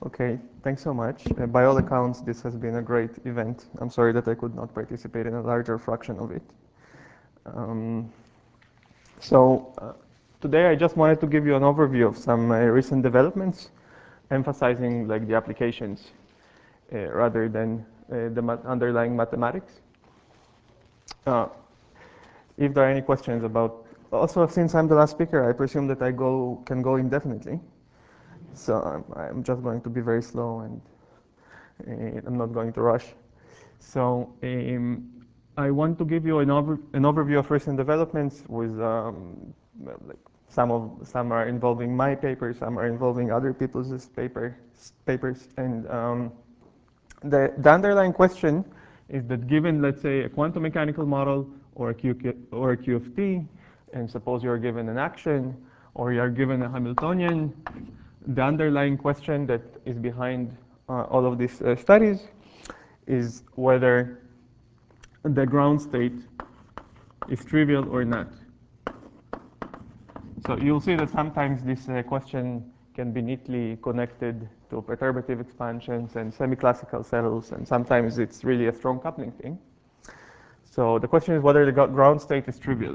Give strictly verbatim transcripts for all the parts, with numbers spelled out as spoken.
Okay, thanks so much. Uh, by all accounts, this has been a great event. I'm sorry that I could not participate in a larger fraction of it. Um, so uh, today I just wanted to give you an overview of some uh, recent developments, emphasizing like the applications uh, rather than uh, the mat underlying mathematics. Uh, if there are any questions about, also since I'm the last speaker, I presume that I go can go indefinitely. So I'm, I'm just going to be very slow and uh, I'm not going to rush. So um, I want to give you an, over, an overview of recent developments with um, well, like some of some are involving my papers, some are involving other people's paper, papers, and um, the, the underlying question is that given, let's say, a quantum mechanical model or a Q, or a Q of t, and suppose you're given an action or you're given a Hamiltonian, the underlying question that is behind uh, all of these uh, studies is whether the ground state is trivial or not. So you'll see that sometimes this uh, question can be neatly connected to perturbative expansions and semi-classical cells, and sometimes it's really a strong coupling thing. So the question is whether the ground state is trivial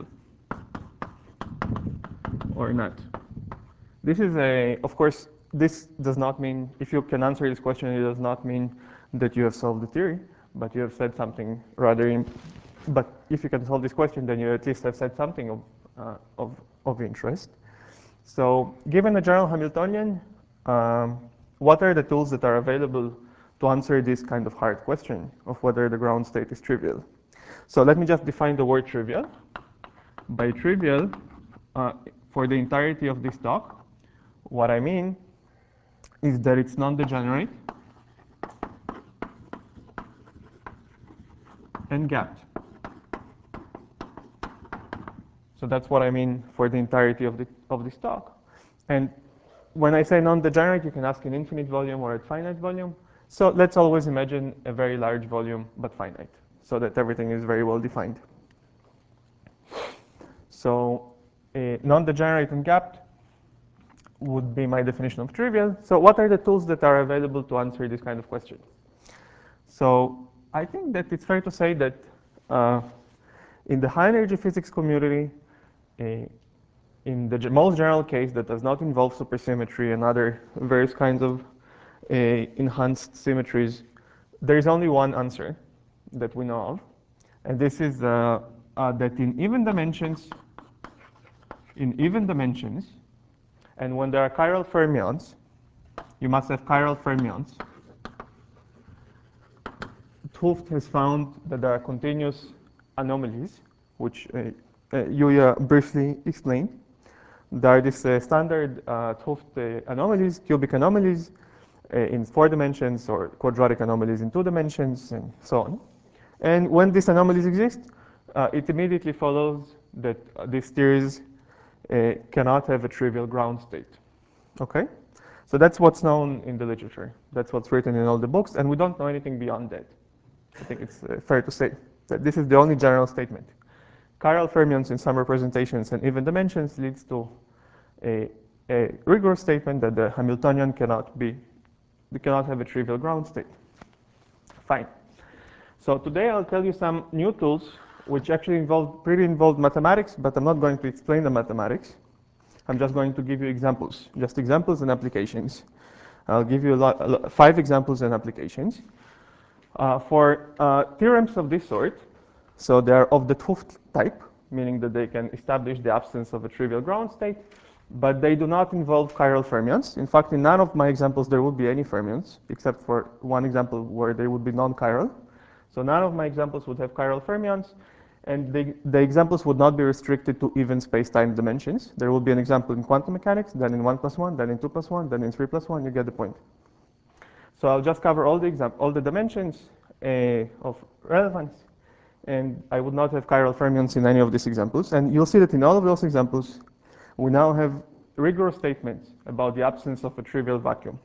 or not. This is a, of course, this does not mean, if you can answer this question, it does not mean that you have solved the theory, but you have said something rather, in, but if you can solve this question, then you at least have said something of, uh, of, of interest. So given a general Hamiltonian, um, what are the tools that are available to answer this kind of hard question of whether the ground state is trivial? So let me just define the word trivial. By trivial, uh, for the entirety of this talk, what I mean is that it's non-degenerate and gapped. So that's what I mean for the entirety of, the, of this talk. And when I say non-degenerate, you can ask in infinite volume or at finite volume. So let's always imagine a very large volume, but finite, so that everything is very well defined. So uh, non-degenerate and gapped would be my definition of trivial. So what are the tools that are available to answer this kind of question? So I think that it's fair to say that uh, in the high energy physics community, uh, in the most general case that does not involve supersymmetry and other various kinds of uh, enhanced symmetries, there is only one answer that we know of. And this is uh, uh, that in even dimensions, in even dimensions, and when there are chiral fermions, you must have chiral fermions. 't Hooft has found that there are continuous anomalies, which uh, uh, Yuya briefly explained. There are these uh, standard uh, 't Hooft uh, anomalies, cubic anomalies uh, in four dimensions, or quadratic anomalies in two dimensions, and so on. And when these anomalies exist, uh, it immediately follows that uh, these theories uh, cannot have a trivial ground state. Okay? So that's what's known in the literature. That's what's written in all the books, and we don't know anything beyond that. I think it's uh, fair to say that this is the only general statement. Chiral fermions in some representations and even dimensions leads to a, a rigorous statement that the Hamiltonian cannot be, we cannot have a trivial ground state. Fine. So today I'll tell you some new tools which actually involve pretty involved mathematics, but I'm not going to explain the mathematics. I'm just going to give you examples, just examples and applications. I'll give you a lot, a lot, five examples and applications. Uh, for uh, theorems of this sort, so they are of the 't Hooft type, meaning that they can establish the absence of a trivial ground state, but they do not involve chiral fermions. In fact, in none of my examples there would be any fermions, except for one example where they would be non-chiral. So none of my examples would have chiral fermions, and the, the examples would not be restricted to even space-time dimensions. There will be an example in quantum mechanics, then in one plus one, then in two plus one, then in three plus one, you get the point. So I'll just cover all the exam all the dimensions uh, of relevance, and I would not have chiral fermions in any of these examples. And you'll see that in all of those examples, we now have rigorous statements about the absence of a trivial vacuum.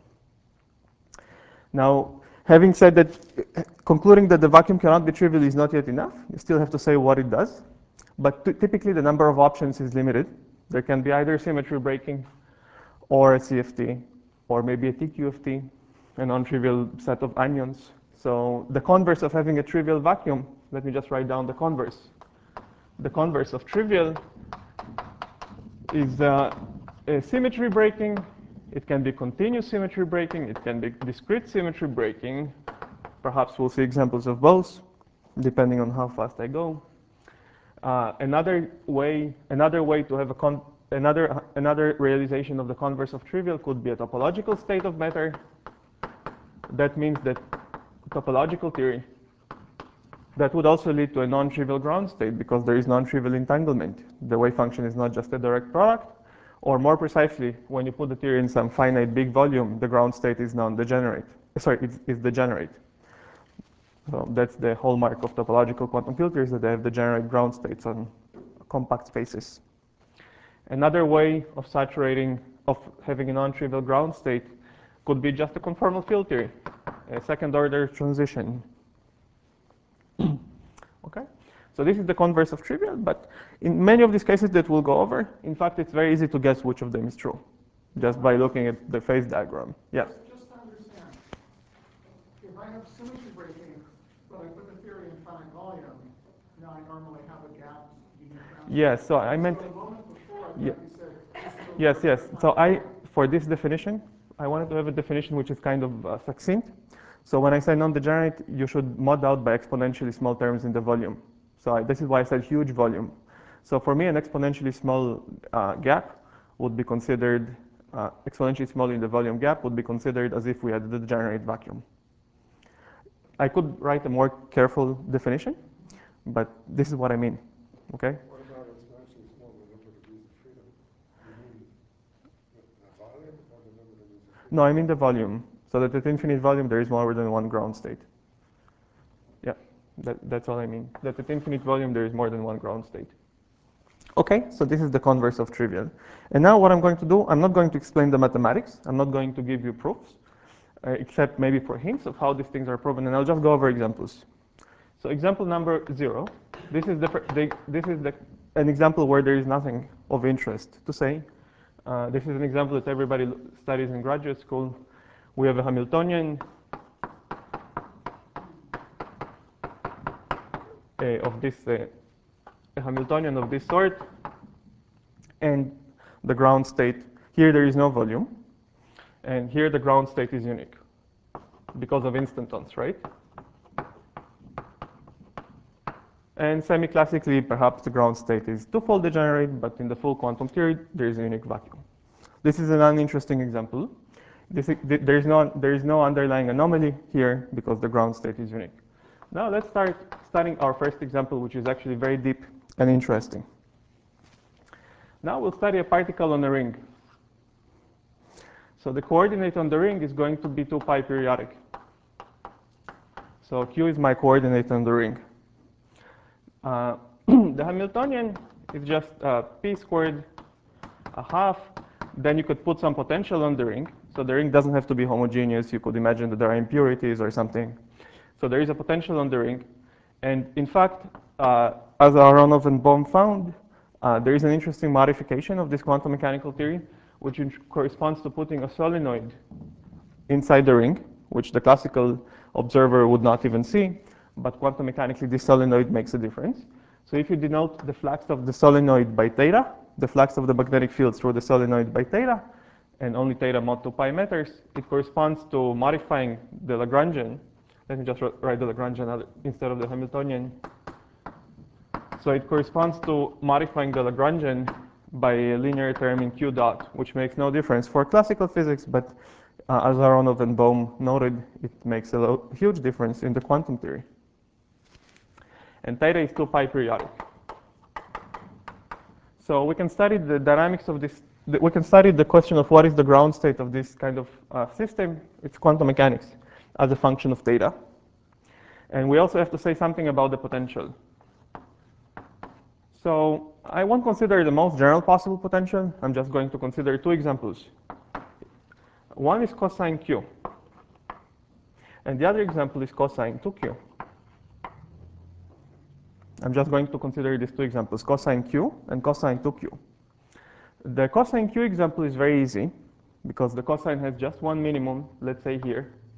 Now, having said that, concluding that the vacuum cannot be trivial is not yet enough. You still have to say what it does. But typically, the number of options is limited. There can be either symmetry breaking, or a C F T, or maybe a T Q F T. a non-trivial set of onions. So the converse of having a trivial vacuum, let me just write down the converse. The converse of trivial is uh, a symmetry breaking. It can be continuous symmetry breaking. It can be discrete symmetry breaking. Perhaps we'll see examples of both, depending on how fast I go. Uh, another way, another way to have a con another another realization of the converse of trivial could be a topological state of matter. That means that topological theory that would also lead to a non-trivial ground state because there is non-trivial entanglement. The wave function is not just a direct product, or more precisely, when you put the theory in some finite big volume, the ground state is non-degenerate. Sorry, it's, it's degenerate. So that's the hallmark of topological quantum filters, that they have degenerate ground states on compact spaces. Another way of saturating, of having a non-trivial ground state could be just a conformal field theory, a second order transition. Okay, so this is the converse of trivial, but in many of these cases that we'll go over, in fact, it's very easy to guess which of them is true, just by looking at the phase diagram. Yes? Just to understand, if I have symmetry breaking, but I put the theory in finite volume, now I normally have a gap. Yes, so I meant, so the moment before, I yeah. you said, Yes, yes. So I, for this definition, I wanted to have a definition which is kind of uh, succinct. So when I say non-degenerate, you should mod out by exponentially small terms in the volume. So I, this is why I said huge volume. So for me, an exponentially small uh, gap would be considered, uh, exponentially small in the volume gap would be considered as if we had the degenerate vacuum. I could write a more careful definition, but this is what I mean, okay? What about exponentially small, the number of degrees of freedom? You mean the, the volume or the number of degrees of freedom? No, I mean the volume. So that at infinite volume, there is more than one ground state. Yeah, that, that's all I mean. That at infinite volume, there is more than one ground state. Okay, so this is the converse of trivial. And now what I'm going to do, I'm not going to explain the mathematics. I'm not going to give you proofs, uh, except maybe for hints of how these things are proven. And I'll just go over examples. So example number zero. This is, the, the, this is the, an example where there is nothing of interest to say. Uh, this is an example that everybody studies in graduate school. We have a Hamiltonian uh, of this, uh, a Hamiltonian of this sort, and the ground state. Here there is no volume, and here the ground state is unique because of instantons, right? And semi-classically, perhaps the ground state is twofold degenerate, but in the full quantum theory, there is a unique vacuum. This is an uninteresting example. This, there, is no, there is no underlying anomaly here because the ground state is unique. Now let's start studying our first example, which is actually very deep and interesting. Now we'll study a particle on a ring. So the coordinate on the ring is going to be two pi periodic. So Q is my coordinate on the ring. Uh, the Hamiltonian is just uh, p squared a half. Then you could put some potential on the ring. So the ring doesn't have to be homogeneous. You could imagine that there are impurities or something. So there is a potential on the ring. And in fact, uh, as Aharonov and Bohm found, uh, there is an interesting modification of this quantum mechanical theory, which corresponds to putting a solenoid inside the ring, which the classical observer would not even see. But quantum mechanically, this solenoid makes a difference. So if you denote the flux of the solenoid by theta, the flux of the magnetic field through the solenoid by theta, and only theta mod two pi matters, it corresponds to modifying the Lagrangian. Let me just write the Lagrangian instead of the Hamiltonian. So it corresponds to modifying the Lagrangian by a linear term in Q dot, which makes no difference for classical physics, but uh, as Aharonov and Bohm noted, it makes a huge difference in the quantum theory. And theta is two pi periodic. So we can study the dynamics of this. We can study the question of what is the ground state of this kind of uh, system. It's quantum mechanics as a function of theta. And we also have to say something about the potential. So I won't consider the most general possible potential. I'm just going to consider two examples. One is cosine Q. And the other example is cosine two Q. I'm just going to consider these two examples, cosine Q and cosine two Q. The cosine Q example is very easy because the cosine has just one minimum, let's say here,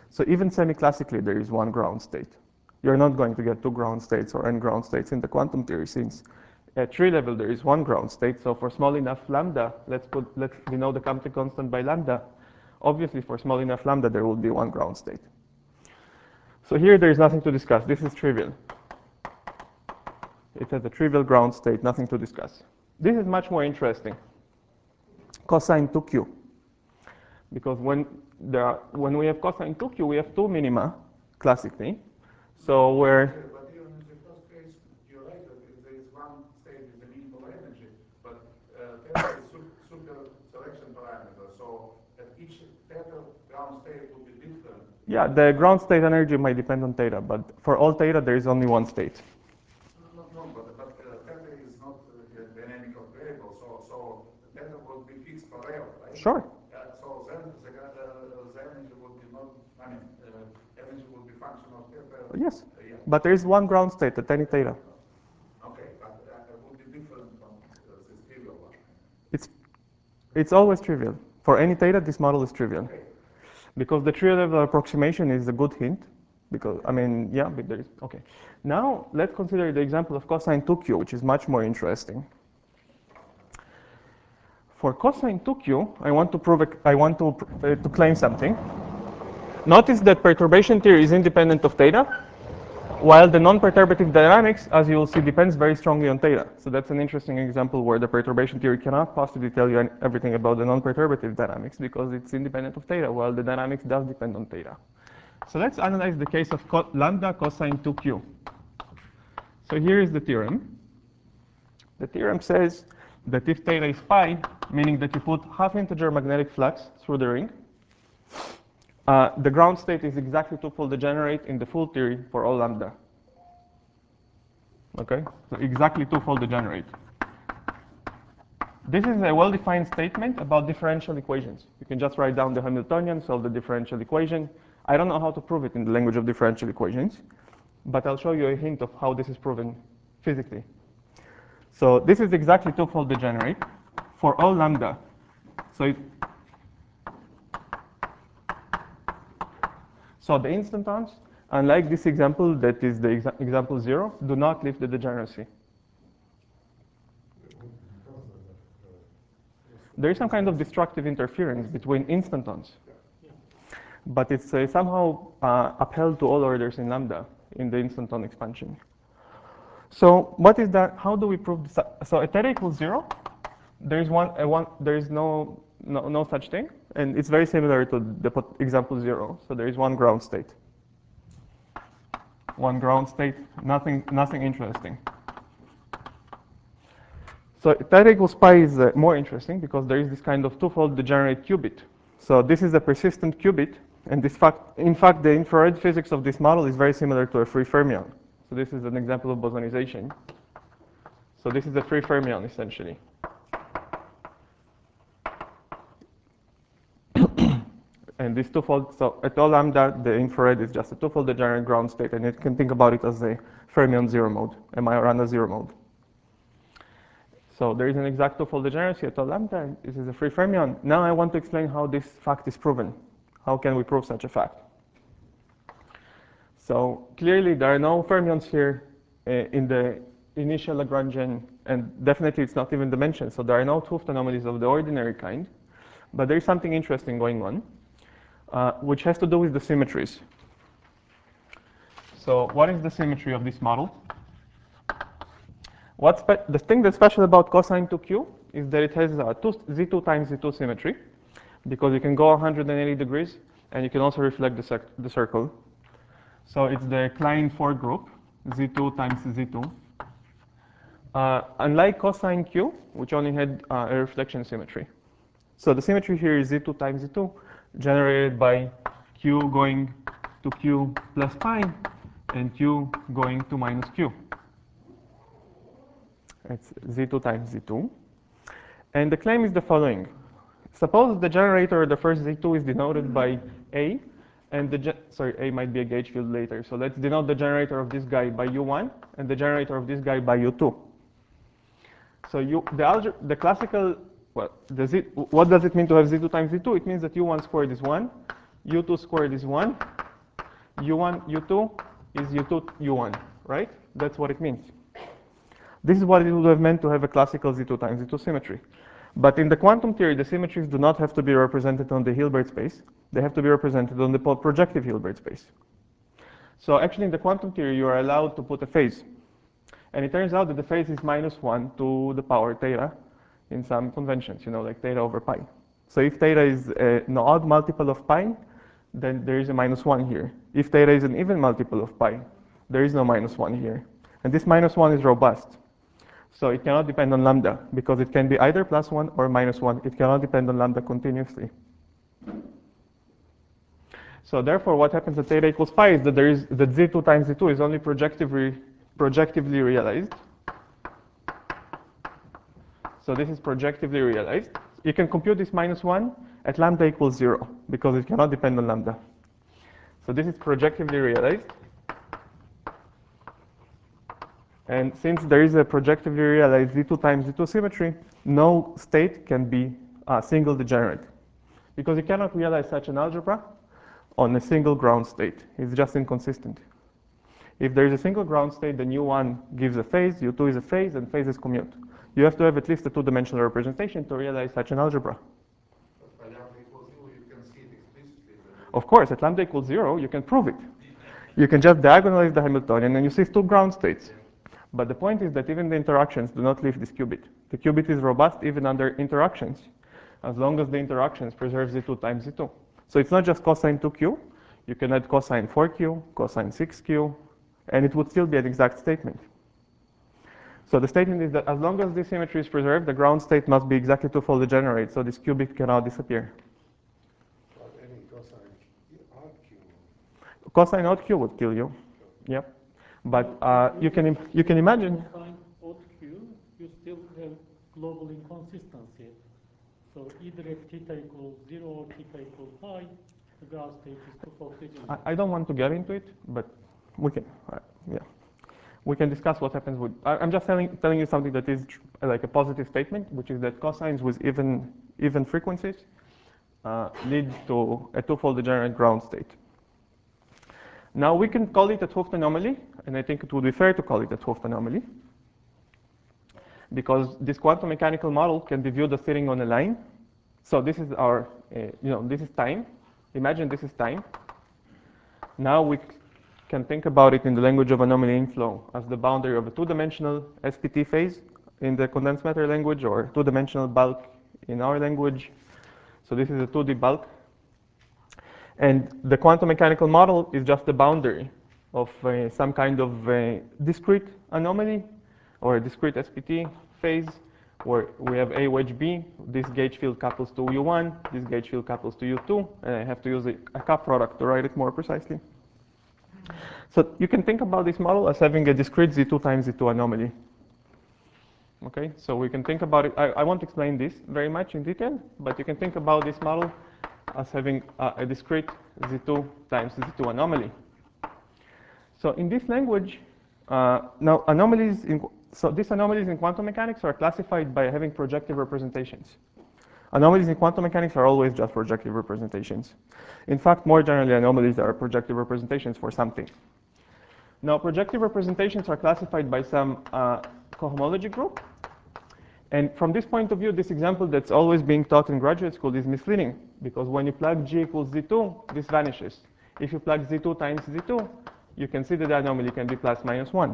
So even semi-classically, there is one ground state. You're not going to get two ground states or n ground states in the quantum theory, since at tree level there is one ground state. So for small enough lambda, let's put let's denote the Compton constant by lambda. Obviously, for small enough lambda, there will be one ground state. So here there is nothing to discuss. This is trivial. It has a trivial ground state, nothing to discuss. This is much more interesting. Cosine two q. Because when there are, when we have cosine two q, we have two minima classically. So where But even in the first case, you're right that there is one state with the minimal energy, but uh, theta is su- super selection parameter. So at each theta ground state will be different. yeah, the ground state energy might depend on theta, but for all theta there is only one state. No, no, but, but uh, theta is not uh, a dynamical variable, so so theta will be fixed forever, right? Sure. Uh, so then the, uh, the energy will be not, I mean, uh, energy will be function of theta. Yes, Uh, yeah. but there is one ground state at any theta. Okay, but uh, it would be different from uh, this trivial one. It's it's always trivial. For any theta, this model is trivial. Okay. Because the tree level approximation is a good hint. Because, I mean, yeah, but there is, okay. Now, let's consider the example of cosine two q, which is much more interesting. For cosine two q, I want to prove, I want to, uh, to claim something. Notice that perturbation theory is independent of theta, while the non-perturbative dynamics, as you will see, depends very strongly on theta. So that's an interesting example where the perturbation theory cannot possibly tell you everything about the non-perturbative dynamics because it's independent of theta, while the dynamics does depend on theta. So let's analyze the case of co lambda cosine two q. So here is the theorem. The theorem says that if theta is pi, meaning that you put half integer magnetic flux through the ring, uh, the ground state is exactly two-fold degenerate in the full theory for all lambda. Okay, so exactly two-fold degenerate. This is a well-defined statement about differential equations. You can just write down the Hamiltonian, solve the differential equation. I don't know how to prove it in the language of differential equations, but I'll show you a hint of how this is proven physically. So this is exactly two-fold degenerate for all lambda. So it, so the instantons, unlike this example that is the exa example zero, do not lift the degeneracy. There is some kind of destructive interference between instantons, but it's uh, somehow uh, upheld to all orders in lambda in the instanton expansion. So what is that? How do we prove this? So at theta equals zero, there is one, a one there is no, no no such thing, and it's very similar to the example zero. So there is one ground state. One ground state, nothing nothing interesting. So theta equals pi is uh, more interesting because there is this kind of two-fold degenerate qubit. So this is a persistent qubit, and this fact, in fact, the infrared physics of this model is very similar to a free fermion. So this is an example of bosonization. So this is a free fermion, essentially. And this two-fold, so at all lambda, the infrared is just a two-fold degenerate ground state, and you can think about it as a fermion zero mode, a Majorana zero mode. So there is an exact two-fold degeneracy at all lambda, and this is a free fermion. Now I want to explain how this fact is proven. How can we prove such a fact? So clearly there are no fermions here uh, in the initial Lagrangian, and definitely it's not even dimension. So there are no 't Hooft anomalies of the ordinary kind. But there is something interesting going on, uh, which has to do with the symmetries. So what is the symmetry of this model? What's the thing that's special about cosine two q is that it has a two, Z two times Z two symmetry, because you can go one hundred eighty degrees, and you can also reflect the, the circle. So it's the Klein four group, Z two times Z two. Uh, unlike cosine Q, which only had uh, a reflection symmetry. So the symmetry here is Z two times Z two, generated by Q going to Q plus pi, and Q going to minus Q. It's Z two times Z two. And the claim is the following. Suppose the generator of the first Z two is denoted by A, and the, sorry, A might be a gauge field later. So let's denote the generator of this guy by U one, and the generator of this guy by U two. So you, the, algebra, the classical, well, the Z, what does it mean to have Z two times Z two? It means that U one squared is one, U two squared is one, U one, U two is U two, U one, right? That's what it means. This is what it would have meant to have a classical Z two times Z two symmetry. But in the quantum theory, the symmetries do not have to be represented on the Hilbert space. They have to be represented on the projective Hilbert space. So actually, in the quantum theory, you are allowed to put a phase. And it turns out that the phase is minus one to the power theta in some conventions, you know, like theta over pi. So if theta is an odd multiple of pi, then there is a minus one here. If theta is an even multiple of pi, there is no minus one here. And this minus one is robust. So it cannot depend on lambda, because it can be either plus one or minus one. It cannot depend on lambda continuously. So therefore, what happens at theta equals pi is that there is that Z two times Z two is only projectively, projectively realized. So this is projectively realized. You can compute this minus one at lambda equals zero, because it cannot depend on lambda. So this is projectively realized. And since there is a projectively realized Z two times Z two symmetry, no state can be a single degenerate, because you cannot realize such an algebra on a single ground state. It's just inconsistent. If there is a single ground state, then U one gives a phase, U two is a phase, and phases commute. You have to have at least a two-dimensional representation to realize such an algebra. But by lambda equals zero, you can see it explicitly. Of course, at lambda equals zero, you can prove it. You can just diagonalize the Hamiltonian, and you see two ground states. But the point is that even the interactions do not leave this qubit. The qubit is robust even under interactions, as long as the interactions preserve Z two times Z two. So it's not just cosine two q. You can add cosine four q, cosine six q, and it would still be an exact statement. So the statement is that as long as this symmetry is preserved, the ground state must be exactly two-fold degenerate, so this qubit cannot disappear. But any cosine odd q. Cosine odd q would kill you. Yep. But uh, you can im- you can imagine. Cosine odd q, you still have global inconsistency. So either if theta equals zero or theta equals pi, the ground state is two-fold degenerate. I, I don't want to get into it, but we can. Uh, yeah. We can discuss what happens with. I, I'm just telling telling you something that is tr- like a positive statement, which is that cosines with even even frequencies uh, lead to a two-fold degenerate ground state. Now we can call it a 't Hooft anomaly, and I think it would be fair to call it a 't Hooft anomaly, because this quantum mechanical model can be viewed as sitting on a line. So this is our, uh, you know, this is time. Imagine this is time. Now we can think about it in the language of anomaly inflow as the boundary of a two-dimensional S P T phase in the condensed matter language, or two-dimensional bulk in our language. So this is a two D bulk. And the quantum mechanical model is just the boundary of uh, some kind of uh, discrete anomaly or a discrete S P T phase where we have A wedge B. This gauge field couples to U one, this gauge field couples to U two, and I have to use a, a cup product to write it more precisely. So you can think about this model as having a discrete Z two times Z two anomaly. Okay, so we can think about it. I, I won't explain this very much in detail, but you can think about this model as having uh, a discrete Z two times Z two anomaly. So in this language, uh, now anomalies, in, so these anomalies in quantum mechanics are classified by having projective representations. Anomalies in quantum mechanics are always just projective representations. In fact, more generally, anomalies are projective representations for something. Now, projective representations are classified by some uh, cohomology group. And from this point of view, this example that's always being taught in graduate school is misleading, because when you plug G equals Z two, this vanishes. If you plug Z two times Z two, you can see that the anomaly can be plus minus one.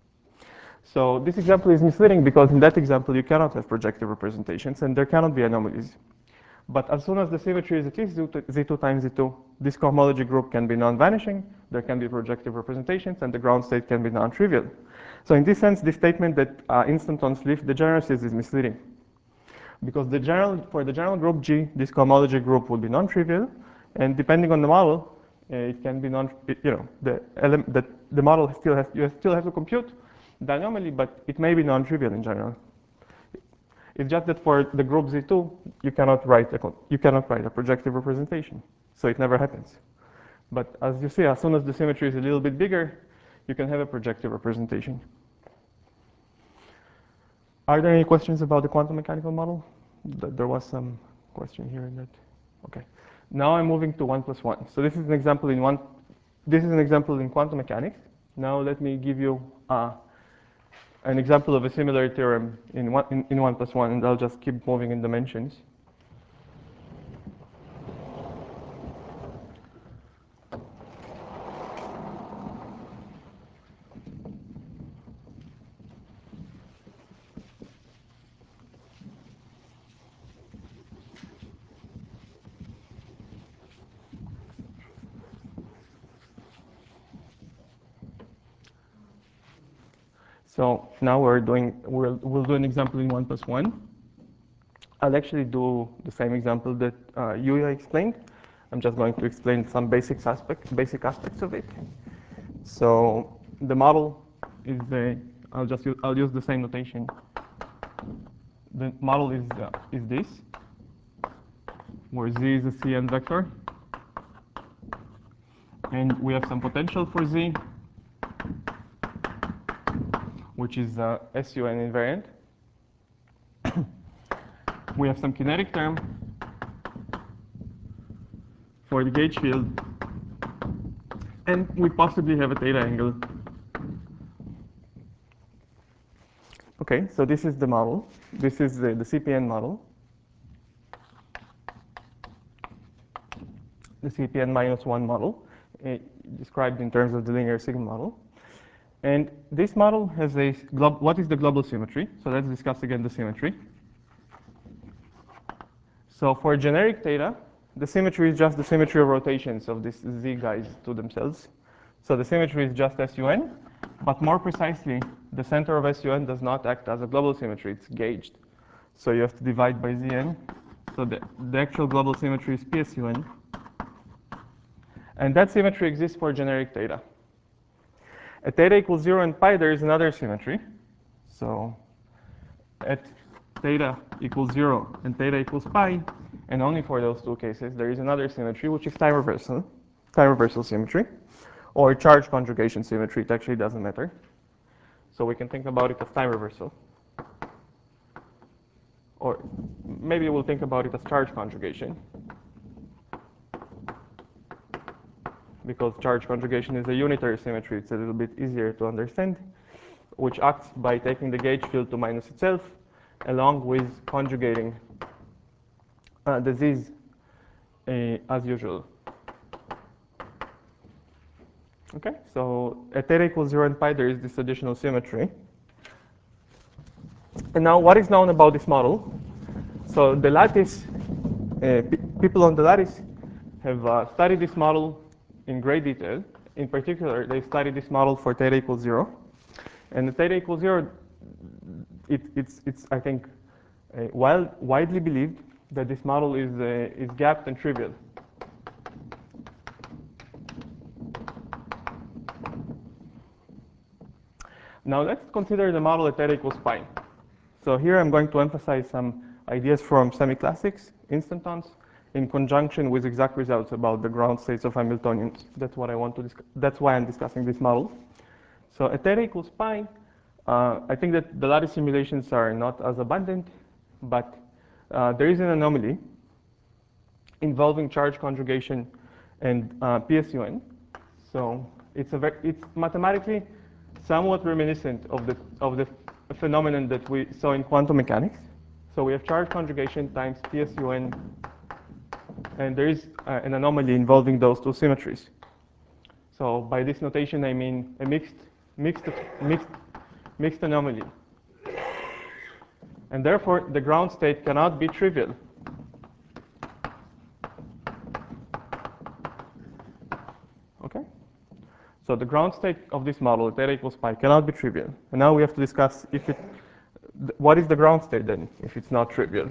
So this example is misleading because in that example, you cannot have projective representations and there cannot be anomalies. But as soon as the symmetry is at least Z two times Z two, this cohomology group can be non-vanishing, there can be projective representations, and the ground state can be non-trivial. So in this sense, this statement that uh, instantons leaf degeneracies is misleading. Because the general, for the general group G, this cohomology group would be non-trivial, and depending on the model, uh, it can be non, it, you know, the element that the model still has, you still have to compute the anomaly, but it may be non-trivial in general. It's just that for the group Z two, you cannot write a, you cannot write a projective representation, so it never happens. But as you see, as soon as the symmetry is a little bit bigger, you can have a projective representation. Are there any questions about the quantum mechanical model? There was some question here in that. Okay. Now I'm moving to one plus one. So this is an example in one this is an example in quantum mechanics. Now let me give you uh, an example of a similar theorem in one, in, in one plus one, and I'll just keep moving in dimensions. So now we're doing, we'll, we'll do an example in one plus one. I'll actually do the same example that uh, Yuya explained. I'm just going to explain some basic aspect, basic aspects of it. So the model is the, I'll just use, I'll use the same notation. The model is uh, is this, where z is a C n vector, and we have some potential for z, which is uh, S U N invariant. We have some kinetic term for the gauge field, and we possibly have a theta angle. Okay, so this is the model. This is the, the C P N model. The C P N minus one model, uh, described in terms of the linear sigma model. And this model has a, what is the global symmetry? So let's discuss again the symmetry. So for generic theta, the symmetry is just the symmetry of rotations of these z guys to themselves. So the symmetry is just S U N, but more precisely, the center of S U N does not act as a global symmetry, it's gauged. So you have to divide by Zn. So the, the actual global symmetry is P S U N. And that symmetry exists for generic theta. At theta equals zero and pi, there is another symmetry. So at theta equals zero and theta equals pi, and only for those two cases, there is another symmetry, which is time reversal, time reversal symmetry, or charge conjugation symmetry. It actually doesn't matter. So we can think about it as time reversal. Or maybe we'll think about it as charge conjugation, because charge conjugation is a unitary symmetry. It's a little bit easier to understand, which acts by taking the gauge field to minus itself, along with conjugating uh, the z's uh, as usual. Okay, so at theta equals zero and pi, there is this additional symmetry. And now, what is known about this model? So the lattice, uh, people on the lattice have uh, studied this model in great detail. In particular, they studied this model for theta equals zero. And at theta equals zero, it, it's, it's, I think, uh, wild, widely believed that this model is, uh, is gapped and trivial. Now let's consider the model at theta equals pi. So here I'm going to emphasize some ideas from semi-classics, instantons, in conjunction with exact results about the ground states of Hamiltonians. That's what I want to discuss. That's why I'm discussing this model. So at theta equals pi, uh, I think that the lattice simulations are not as abundant, but uh, there is an anomaly involving charge conjugation and uh, P S U N. So it's a it's mathematically somewhat reminiscent of the of the phenomenon that we saw in quantum mechanics. So we have charge conjugation times P S U N, and there is uh, an anomaly involving those two symmetries. So by this notation, I mean a mixed mixed mixed mixed anomaly, and therefore the ground state cannot be trivial. Okay. So the ground state of this model at theta equals pi cannot be trivial. And now we have to discuss if it, what is the ground state then, if it's not trivial.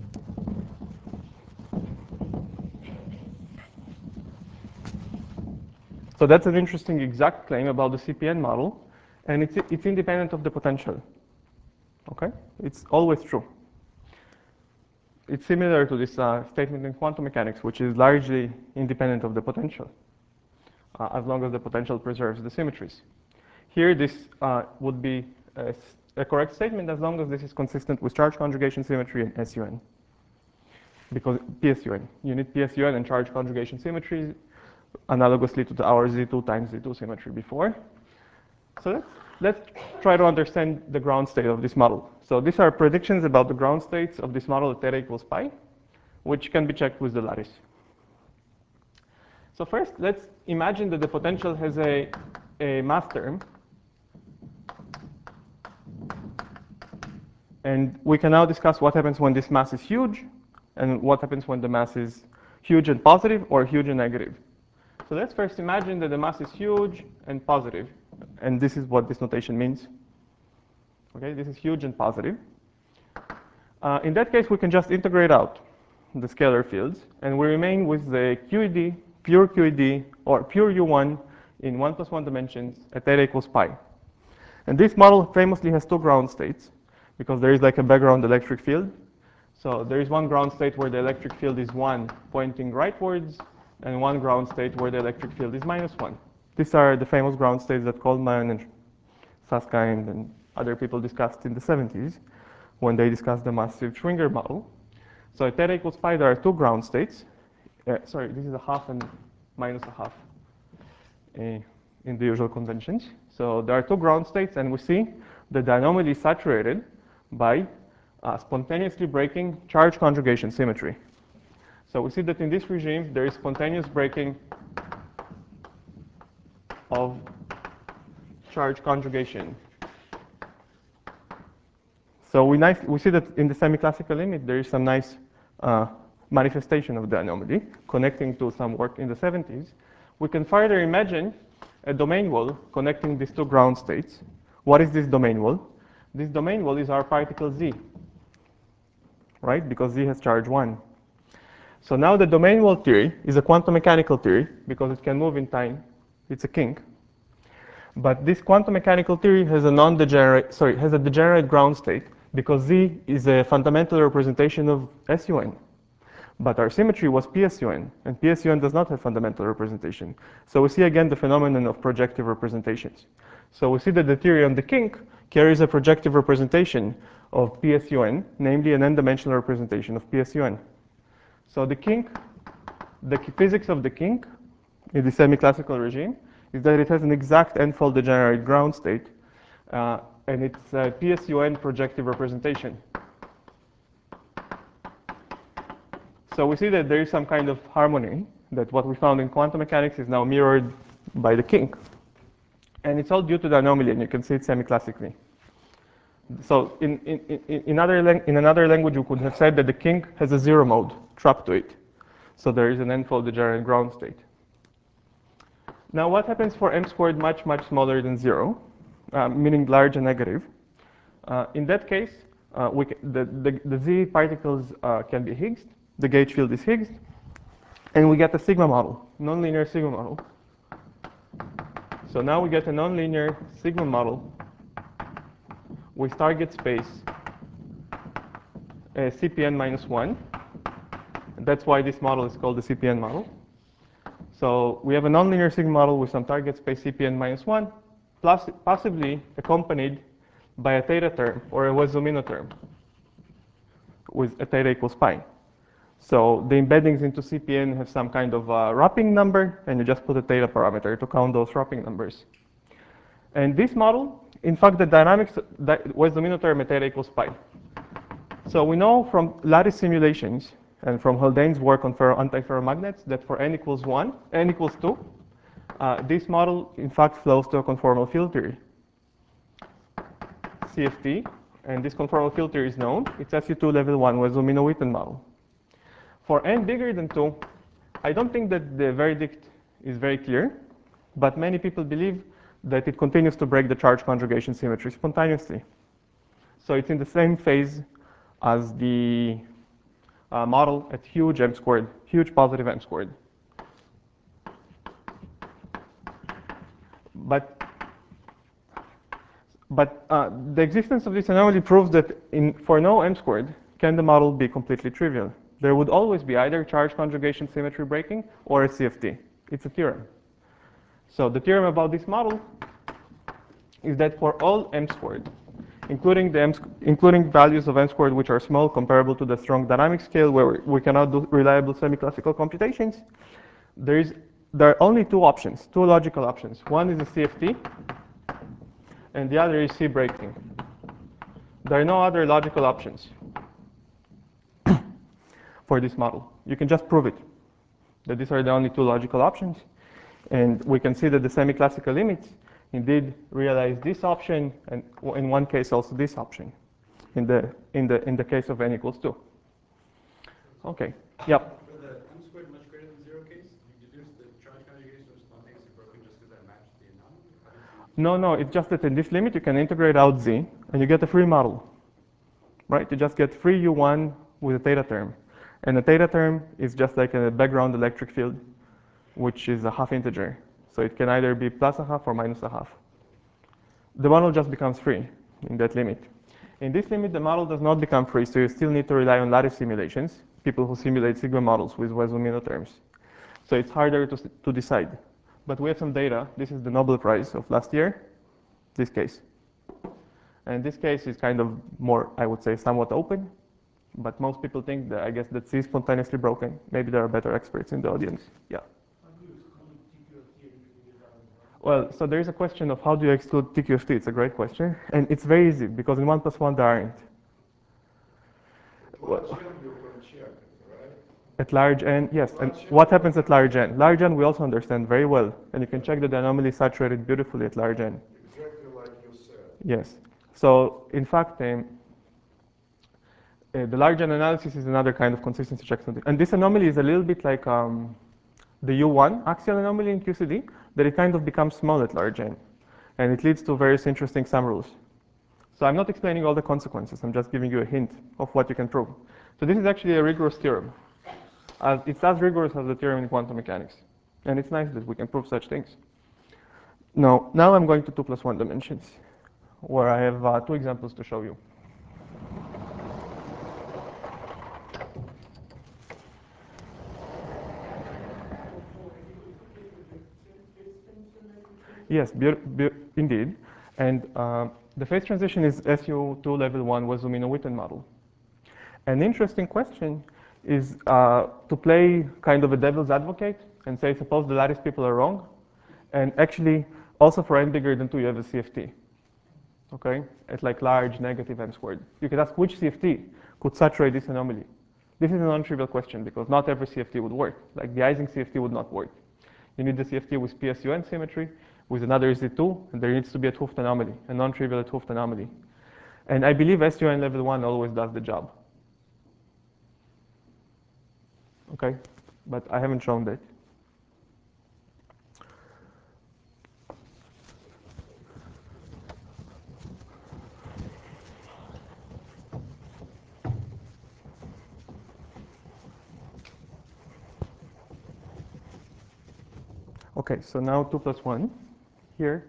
So that's an interesting exact claim about the C P N model, and it's, it's independent of the potential. Okay? It's always true. It's similar to this uh, statement in quantum mechanics, which is largely independent of the potential, uh, as long as the potential preserves the symmetries. Here, this uh, would be a, a correct statement as long as this is consistent with charge conjugation symmetry and S U N. Because P S U N, you need P S U N and charge conjugation symmetry analogously to the our Z two times Z two symmetry before. So let's, let's try to understand the ground state of this model. So these are predictions about the ground states of this model at theta equals pi, which can be checked with the lattice. So first, let's imagine that the potential has a, a mass term. And we can now discuss what happens when this mass is huge and what happens when the mass is huge and positive or huge and negative. So let's first imagine that the mass is huge and positive. And this is what this notation means. Okay, this is huge and positive. Uh, in that case, we can just integrate out the scalar fields, and we remain with the Q E D, pure Q E D, or pure U one in one plus one dimensions at theta equals pi. And this model famously has two ground states, because there is like a background electric field. So there is one ground state where the electric field is one pointing rightwards, and one ground state where the electric field is minus one. These are the famous ground states that Coleman and Susskind and other people discussed in the seventies when they discussed the massive Schwinger model. So at theta equals pi, there are two ground states. Uh, sorry, this is a half and minus a half uh, in the usual conventions. So there are two ground states, and we see that the anomaly is saturated by uh, spontaneously breaking charge conjugation symmetry. So we see that in this regime, there is spontaneous breaking of charge conjugation. So we, nice, we see that in the semi-classical limit, there is some nice uh, manifestation of the anomaly connecting to some work in the seventies. We can further imagine a domain wall connecting these two ground states. What is this domain wall? This domain wall is our particle Z, right? Because Z has charge one. So now the domain wall theory is a quantum mechanical theory because it can move in time. It's a kink. But this quantum mechanical theory has a non-degenerate, sorry, has a degenerate ground state because Z is a fundamental representation of S U N. But our symmetry was P S U N, and P S U N does not have fundamental representation. So we see again the phenomenon of projective representations. So we see that the theory on the kink carries a projective representation of P S U N, namely an n-dimensional representation of P S U N. So the kink, the physics of the kink in the semi-classical regime is that it has an exact n-fold degenerate ground state, uh, and it's a P S U N projective representation. So we see that there is some kind of harmony, that what we found in quantum mechanics is now mirrored by the kink. And it's all due to the anomaly, and you can see it semi-classically. So in, in, in, in, other in another language, you could have said that the kink has a zero mode trapped to it. So there is an n-fold degenerate ground state. Now what happens for m squared much, much smaller than zero, uh, meaning large and negative? Uh, in that case, uh, we the, the, the Z particles uh, can be Higgs, the gauge field is Higgs, and we get a sigma model, nonlinear sigma model. So now we get a nonlinear sigma model with target space uh, C P n minus one. And that's why this model is called the C P n model. So we have a nonlinear sigma model with some target space C P n minus one, plus possibly accompanied by a theta term or a Wess-Zumino term with a theta equals pi. So the embeddings into C P n have some kind of uh, wrapping number, and you just put a theta parameter to count those wrapping numbers. And this model, in fact, the dynamics Wess-Zumino term at theta equals pi. So we know from lattice simulations and from Haldane's work on ferro antiferromagnets that for n equals one, n equals two, uh, this model in fact flows to a conformal field theory, C F T, and this conformal field theory is known. It's S U two level one Wess-Zumino-Witten model. For n bigger than two, I don't think that the verdict is very clear, but many people believe that it continues to break the charge conjugation symmetry spontaneously. So it's in the same phase as the uh, model at huge m squared, huge positive m squared. But, but uh, the existence of this anomaly proves that in, for no m squared, can the model be completely trivial. There would always be either charge conjugation symmetry breaking or a C F T. It's a theorem. So the theorem about this model is that for all m squared, including the m, including values of m squared which are small, comparable to the strong dynamic scale where we cannot do reliable semi-classical computations, there is there are only two options, two logical options. One is a C F T, and the other is C breaking. There are no other logical options for this model. You can just prove it, that these are the only two logical options. And we can see that the semi-classical limits indeed realize this option, and in one case also this option, in the, in the, in the case of n equals two. Okay, yep. For the m squared much greater than zero case, you deduce the charge conjugation was spontaneously broken just because that matched the anomaly? No, no, it's just that in this limit you can integrate out z, and you get a free model, right? You just get free u one with a theta term. And the theta term is just like a background electric field, which is a half integer. So it can either be plus a half or minus a half. The model just becomes free in that limit. In this limit, the model does not become free, so you still need to rely on lattice simulations, people who simulate sigma models with Wess-Zumino terms. So it's harder to, to decide. But we have some data. This is the Nobel Prize of last year, this case. And this case is kind of more, I would say, somewhat open. But most people think that, I guess, that C is spontaneously broken. Maybe there are better experts in the audience. Yeah. Well, so there is a question of how do you exclude T Q F T? It's a great question. And it's very easy, because in one plus one there aren't. Well, at large n, yes. And what happens at large n? Large n we also understand very well. And you can check that the anomaly is saturated beautifully at large n. Exactly like you said. Yes. So, in fact, um, uh, the large n analysis is another kind of consistency check. And this anomaly is a little bit like um, the U one axial anomaly in Q C D, that it kind of becomes small at large n. And it leads to various interesting sum rules. So I'm not explaining all the consequences. I'm just giving you a hint of what you can prove. So this is actually a rigorous theorem. As it's as rigorous as the theorem in quantum mechanics. And it's nice that we can prove such things. Now, now I'm going to two plus one dimensions, where I have uh, two examples to show you. Yes, indeed. And uh, the phase transition is S U two level one Wess-Zumino-Witten model. An interesting question is uh, to play kind of a devil's advocate and say, suppose the lattice people are wrong, and actually also for n bigger than two you have a C F T. Okay, it's like large negative m squared. You could ask which C F T could saturate this anomaly. This is a non-trivial question because not every C F T would work. Like the Ising C F T would not work. You need the C F T with P S U N symmetry, with another Z two, and there needs to be a 't Hooft anomaly, a non-trivial 't Hooft anomaly. And I believe S U N level one always does the job. Okay, but I haven't shown that. Okay, so now two plus one here.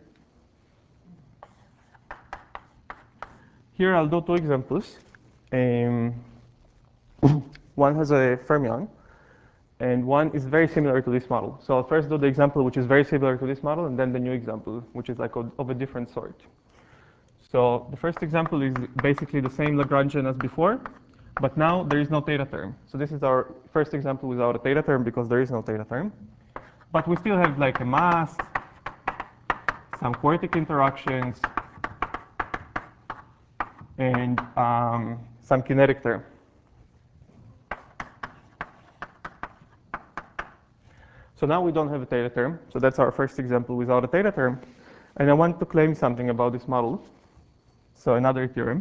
Here I'll do two examples. Um, one has a fermion, and one is very similar to this model. So I'll first do the example which is very similar to this model, and then the new example, which is like of, of a different sort. So the first example is basically the same Lagrangian as before, but now there is no theta term. So this is our first example without a theta term because there is no theta term. But we still have like a mass, some quartic interactions, and um, some kinetic term. So now we don't have a theta term. So that's our first example without a theta term. And I want to claim something about this model. So another theorem.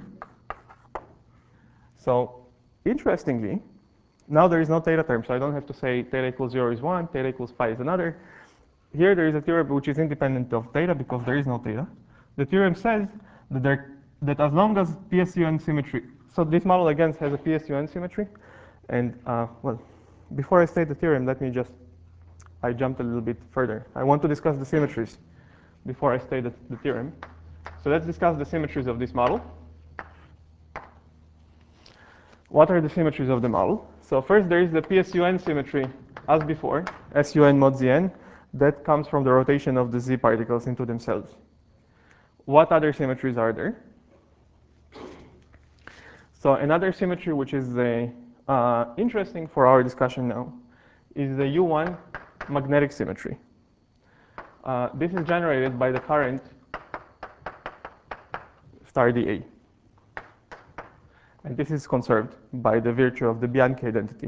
So interestingly, now there is no theta term. So I don't have to say theta equals zero is one, theta equals pi is another. Here there is a theorem which is independent of theta because there is no theta. The theorem says that, there, that as long as P S U N symmetry, so this model again has a P S U N symmetry. And uh, well, before I state the theorem, let me just, I jumped a little bit further. I want to discuss the symmetries before I state the, the theorem. So let's discuss the symmetries of this model. What are the symmetries of the model? So first there is the P S U N symmetry as before, S U N mod Z N, that comes from the rotation of the Z particles into themselves. What other symmetries are there? So another symmetry which is uh, uh, interesting for our discussion now is the U one magnetic symmetry. Uh, this is generated by the current star dA. And this is conserved by the virtue of the Bianchi identity.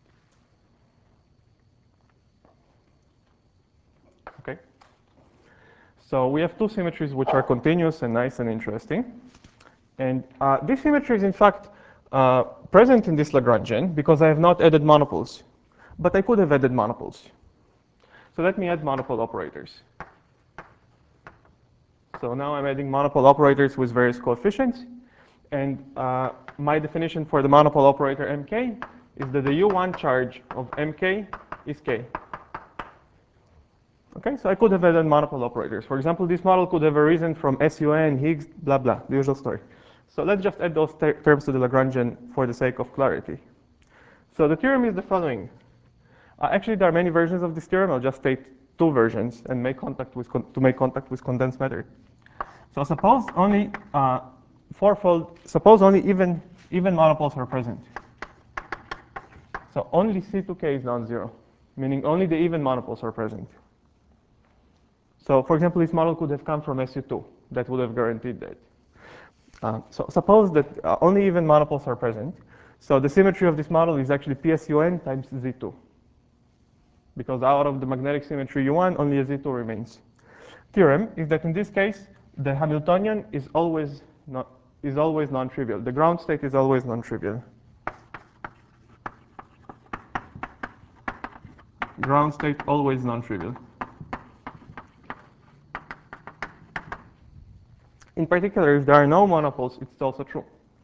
Okay? So we have two symmetries which are continuous and nice and interesting. And uh, this symmetry is in fact uh, present in this Lagrangian because I have not added monopoles. But I could have added monopoles. So let me add monopole operators. So now I'm adding monopole operators with various coefficients. And uh, my definition for the monopole operator M K is that the U one charge of M K is K. Okay, so I could have added monopole operators. For example, this model could have arisen from S U N, Higgs, blah, blah, the usual story. So let's just add those ter terms to the Lagrangian for the sake of clarity. So the theorem is the following. Uh, actually, there are many versions of this theorem. I'll just state two versions and make contact with to make contact with condensed matter. So suppose only uh, fourfold. Suppose only even even monopoles are present. So only C two K is non-zero, meaning only the even monopoles are present. So for example, this model could have come from S U two. That would have guaranteed that. Uh, so suppose that uh, only even monopoles are present. So the symmetry of this model is actually P S U N times Z two. Because out of the magnetic symmetry U one, only a Z two remains. Theorem is that in this case, the Hamiltonian is always not is always non-trivial. The ground state is always non-trivial. Ground state always non-trivial. In particular, if there are no monopoles, it's also true.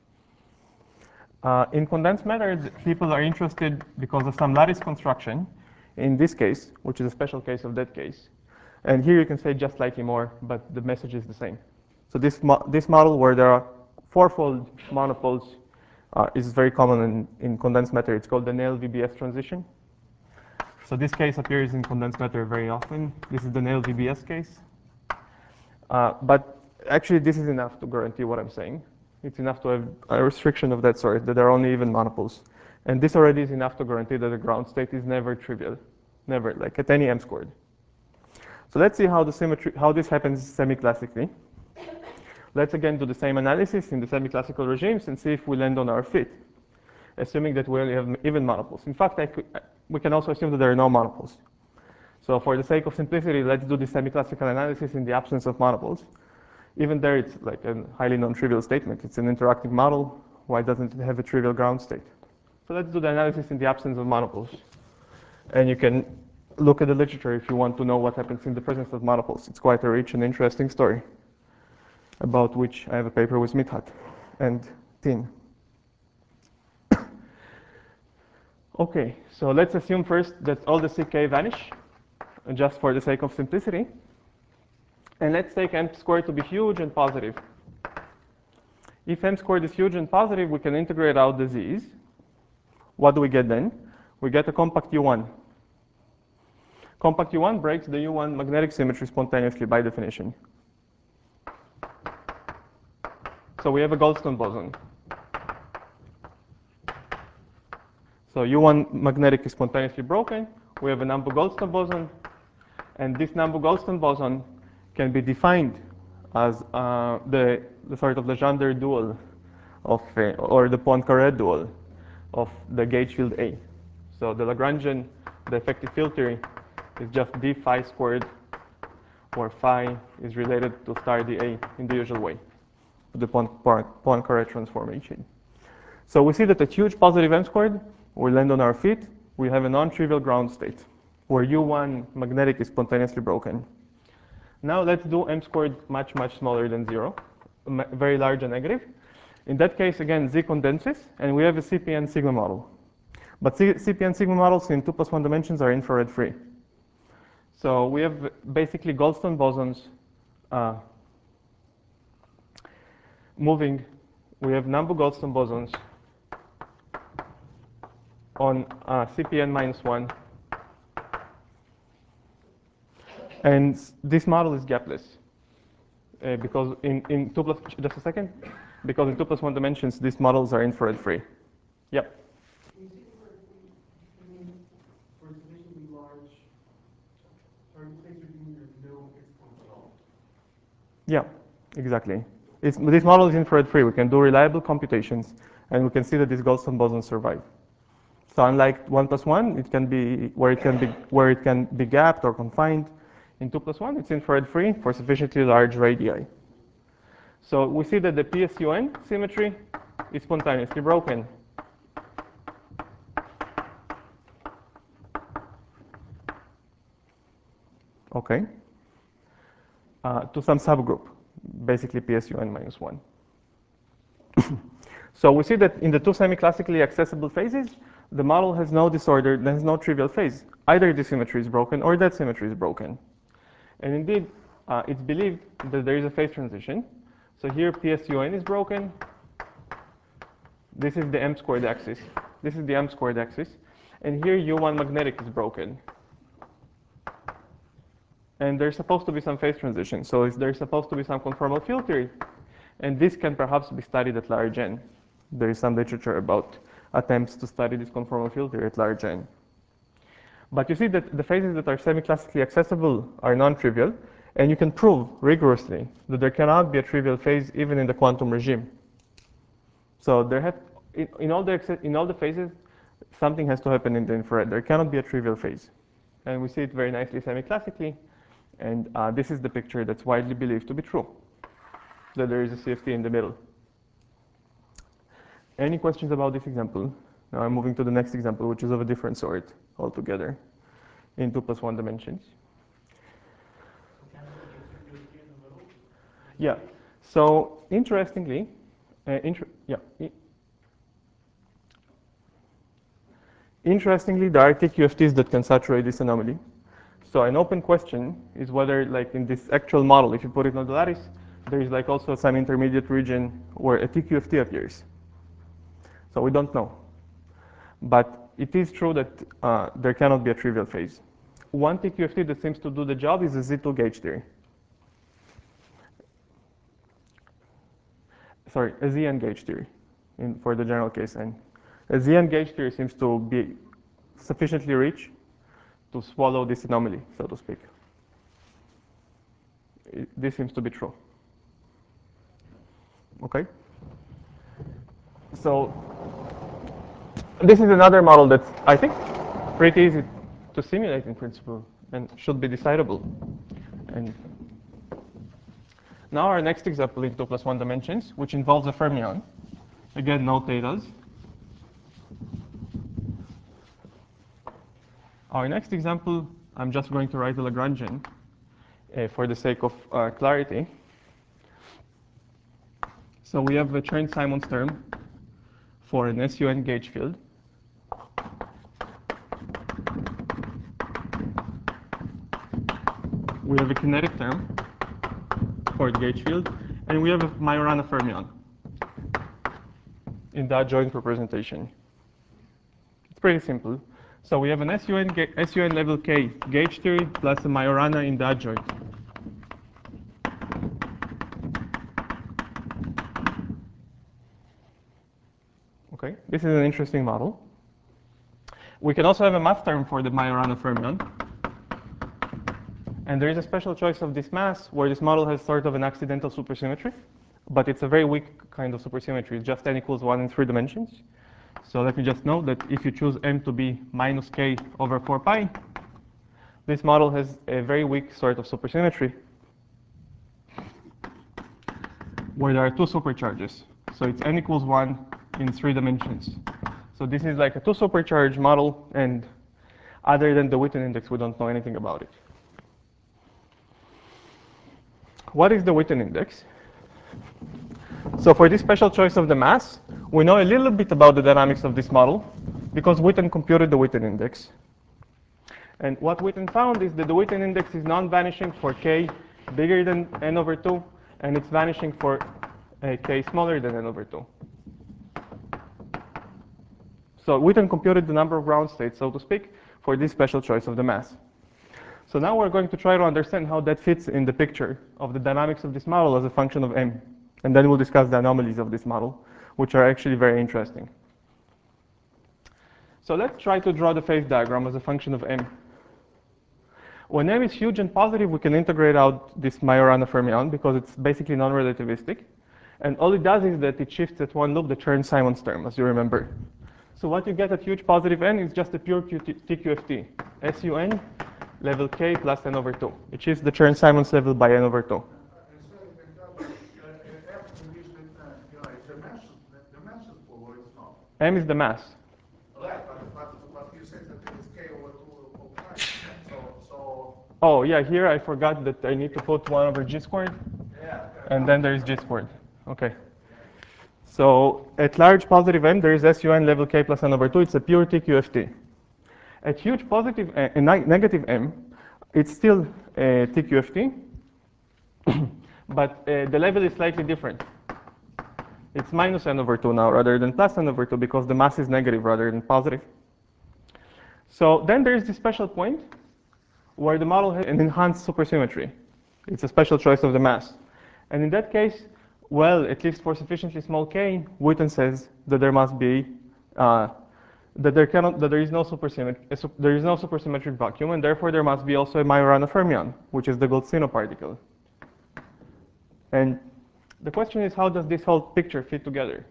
Uh, in condensed matter, people are interested because of some lattice construction, in this case, which is a special case of that case. And here you can say just slightly more, but the message is the same. So this, mo this model where there are fourfold monopoles uh, is very common in, in condensed matter. It's called the Néel V B S transition. So this case appears in condensed matter very often. This is the Néel V B S case. Uh, but actually, this is enough to guarantee what I'm saying. It's enough to have a restriction of that sort, that there are only even monopoles. And this already is enough to guarantee that the ground state is never trivial, never, like at any m squared. So let's see how the symmetry, how this happens semi-classically. Let's again do the same analysis in the semi-classical regimes and see if we land on our fit, assuming that we only have even monopoles. In fact, I could, we can also assume that there are no monopoles. So for the sake of simplicity, let's do the semi-classical analysis in the absence of monopoles. Even there, it's like a highly non-trivial statement. It's an interactive model. Why doesn't it have a trivial ground state? So let's do the analysis in the absence of monopoles. And you can look at the literature if you want to know what happens in the presence of monopoles. It's quite a rich and interesting story, about which I have a paper with Mithat and Tin. Okay, so let's assume first that all the C K vanish, just for the sake of simplicity. And let's take m squared to be huge and positive. If m squared is huge and positive, we can integrate out the z's. What do we get then? We get a compact U one. Compact U one breaks the U one magnetic symmetry spontaneously by definition. So we have a Goldstone boson. So U one magnetic is spontaneously broken. We have a Nambu-Goldstone boson. And this Nambu-Goldstone boson can be defined as uh, the, the sort of Legendre dual of, uh, or the Poincaré dual of the gauge field A. So the Lagrangian, the effective field theory, is just d phi squared, where phi is related to star dA in the usual way, the Poincaré transformation. So we see that at huge positive m squared, we land on our feet, we have a non-trivial ground state, where U one magnetic is spontaneously broken. Now let's do m squared much, much smaller than zero, very large and negative. In that case, again, Z condenses, and we have a C P N sigma model. But C P N sigma models in two plus one dimensions are infrared free. So we have basically Goldstone bosons uh, moving. We have Nambu-Goldstone bosons on uh, C P N minus one. And this model is gapless. Uh, because in, in two plus, just a second, because in two plus one dimensions, these models are infrared free. Yep. Can you see for, for sufficiently large Yeah, exactly. It's, this model is infrared free. We can do reliable computations, and we can see that these Goldstone bosons survive. So unlike one plus one, it can be where it can be where it can be gapped or confined. In two plus one, it's infrared free for sufficiently large radii. So we see that the P S U N symmetry is spontaneously broken. Okay. Uh, to some subgroup, basically P S U N minus one. So we see that in the two semi-classically accessible phases, the model has no disorder, there has no trivial phase. Either this symmetry is broken or that symmetry is broken. And indeed, uh, it's believed that there is a phase transition. So here P S U N is broken. This is the M squared axis. This is the M squared axis. And here U one magnetic is broken. And there's supposed to be some phase transition. So there's supposed to be some conformal field theory. And this can perhaps be studied at large N. There is some literature about attempts to study this conformal field theory at large N. But you see that the phases that are semi-classically accessible are non-trivial, and you can prove rigorously that there cannot be a trivial phase even in the quantum regime. So there have, in, in, all the, in all the phases, something has to happen in the infrared. There cannot be a trivial phase. And we see it very nicely semi-classically, and uh, this is the picture that's widely believed to be true, that there is a C F T in the middle. Any questions about this example? Now I'm moving to the next example, which is of a different sort altogether, in two plus one dimensions. Yeah. So interestingly, uh, inter yeah. Interestingly, there are T Q F Ts that can saturate this anomaly. So an open question is whether, like in this actual model, if you put it on the lattice, there is like also some intermediate region where a T Q F T appears. So we don't know. But it is true that uh, there cannot be a trivial phase. One T Q F T that seems to do the job is the Z two gauge theory. Sorry, a Z N gauge theory in, for the general case N. A Z N gauge theory seems to be sufficiently rich to swallow this anomaly, so to speak. It, this seems to be true. Okay? So this is another model that's, I think, pretty easy to simulate in principle and should be decidable. And now our next example in two plus one dimensions, which involves a fermion. Again, no thetas. Our next example, I'm just going to write a Lagrangian uh, for the sake of uh, clarity. So we have a Chern-Simons term for an S U N gauge field. We have a kinetic term for the gauge field, and we have a Majorana fermion in that joint representation. It's pretty simple. So we have an S U N, S U N level K gauge theory plus a Majorana in that joint. Okay, this is an interesting model. We can also have a mass term for the Majorana fermion. And there is a special choice of this mass where this model has sort of an accidental supersymmetry, but it's a very weak kind of supersymmetry. It's just n equals one in three dimensions. So let me just note that if you choose m to be minus k over four pi, this model has a very weak sort of supersymmetry where there are two supercharges. So it's n equals one in three dimensions. So this is like a two supercharge model, and other than the Witten index, we don't know anything about it. What is the Witten index? So for this special choice of the mass, we know a little bit about the dynamics of this model because Witten computed the Witten index. And what Witten found is that the Witten index is non-vanishing for k bigger than n over two, and it's vanishing for uh, k smaller than n over two. So Witten computed the number of ground states, so to speak, for this special choice of the mass. So now we're going to try to understand how that fits in the picture of the dynamics of this model as a function of m. And then we'll discuss the anomalies of this model, which are actually very interesting. So let's try to draw the phase diagram as a function of m. When M is huge and positive, we can integrate out this Majorana fermion because it's basically non-relativistic. And all it does is that it shifts at one loop the Chern-Simons term, as you remember. So what you get at huge positive n is just a pure T Q F T, S U n level k plus n over two. It shifts the Chern-Simons level by n over two. M is the mass. Right, but, but, but you said that it is k over two over pi. So, so. Oh, yeah, here I forgot that I need to put one over g squared. Yeah. And then there is g squared. Okay. So at large positive m, there is S U n level k plus n over two. It's a pure T Q F T. At huge positive and uh, negative m, it's still a T Q F T, but uh, the level is slightly different. It's minus n over two now rather than plus n over two because the mass is negative rather than positive. So then there is this special point where the model has an enhanced supersymmetry. It's a special choice of the mass. And in that case, well, at least for sufficiently small k, Witten says that there must be uh, that there cannot that there is no supersymmetric there is no supersymmetric vacuum, and therefore there must be also a Majorana fermion, which is the Goldstino particle. And the question is, how does this whole picture fit together?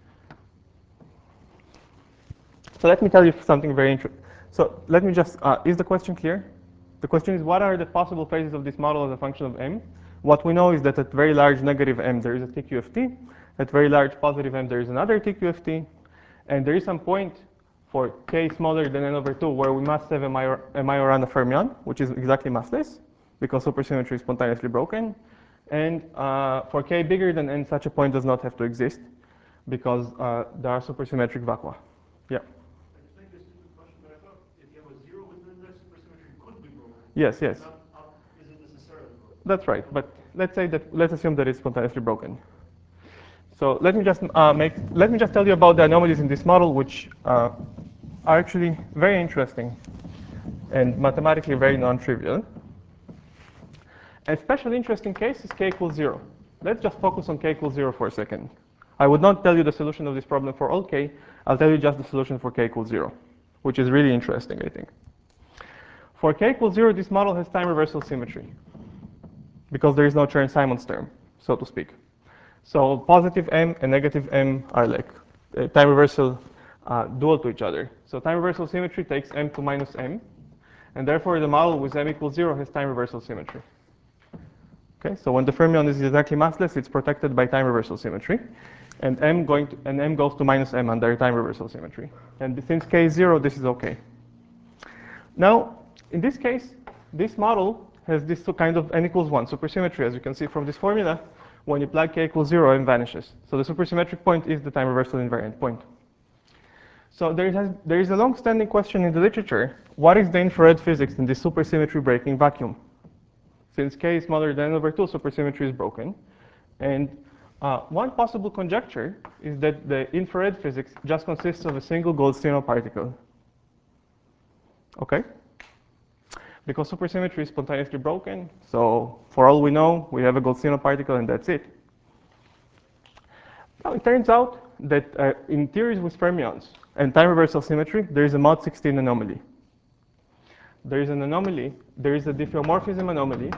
So let me tell you something very interesting. So let me just, uh, is the question clear? The question is, what are the possible phases of this model as a function of m? What we know is that at very large negative m, there is a T Q F T. At very large positive m, there is another T Q F T. And there is some point for k smaller than n over two where we must have a, Major a Majorana fermion, which is exactly massless, because supersymmetry is spontaneously broken. And uh, for k bigger than n, such a point does not have to exist, because uh, there are supersymmetric vacua. Yeah? Maybe a stupid question, but I thought if you have a zero within that supersymmetry could be broken. Yes, yes. Not, not, isn't necessarily broken. That's right, but let's say that, let's assume that it's spontaneously broken. So let me just uh, make, let me just tell you about the anomalies in this model, which uh, are actually very interesting and mathematically very non-trivial. A special interesting case is k equals zero. Let's just focus on k equals zero for a second. I would not tell you the solution of this problem for all k. I'll tell you just the solution for k equals zero, which is really interesting, I think. For k equals zero, this model has time reversal symmetry, because there is no Chern-Simons term, so to speak. So positive m and negative m are like uh, time reversal uh, dual to each other. So time reversal symmetry takes m to minus m, and therefore the model with m equals zero has time reversal symmetry. Okay, so when the fermion is exactly massless, it's protected by time reversal symmetry, and m going to, and m goes to minus m under time reversal symmetry. And since k is zero, this is okay. Now, in this case, this model has this kind of n equals one supersymmetry, as you can see from this formula. When you plug k equals zero, m vanishes. So the supersymmetric point is the time reversal invariant point. So there is, there is a long-standing question in the literature: what is the infrared physics in this supersymmetry breaking vacuum? Since k is smaller than n over two, supersymmetry is broken. And uh, one possible conjecture is that the infrared physics just consists of a single Goldstino particle. Okay? Because supersymmetry is spontaneously broken, so for all we know, we have a Goldstino particle and that's it. Now it turns out that uh, in theories with fermions and time reversal symmetry, there is a mod sixteen anomaly. There is an anomaly, there is a diffeomorphism anomaly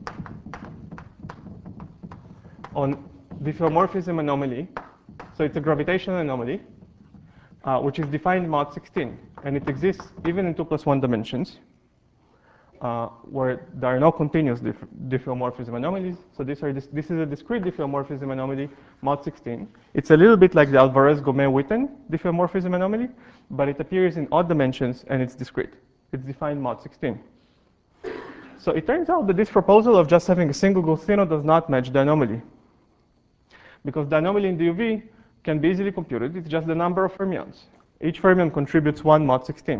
on diffeomorphism anomaly. So it's a gravitational anomaly, uh, which is defined mod sixteen, and it exists even in two plus one dimensions, uh, where there are no continuous dif diffeomorphism anomalies. So these are this, this is a discrete diffeomorphism anomaly, mod sixteen. It's a little bit like the Alvarez-Gomet-Witten diffeomorphism anomaly, but it appears in odd dimensions and it's discrete. It's defined mod sixteen. So it turns out that this proposal of just having a single Goldstino does not match the anomaly, because the anomaly in the U V can be easily computed. It's just the number of fermions. Each fermion contributes one mod sixteen.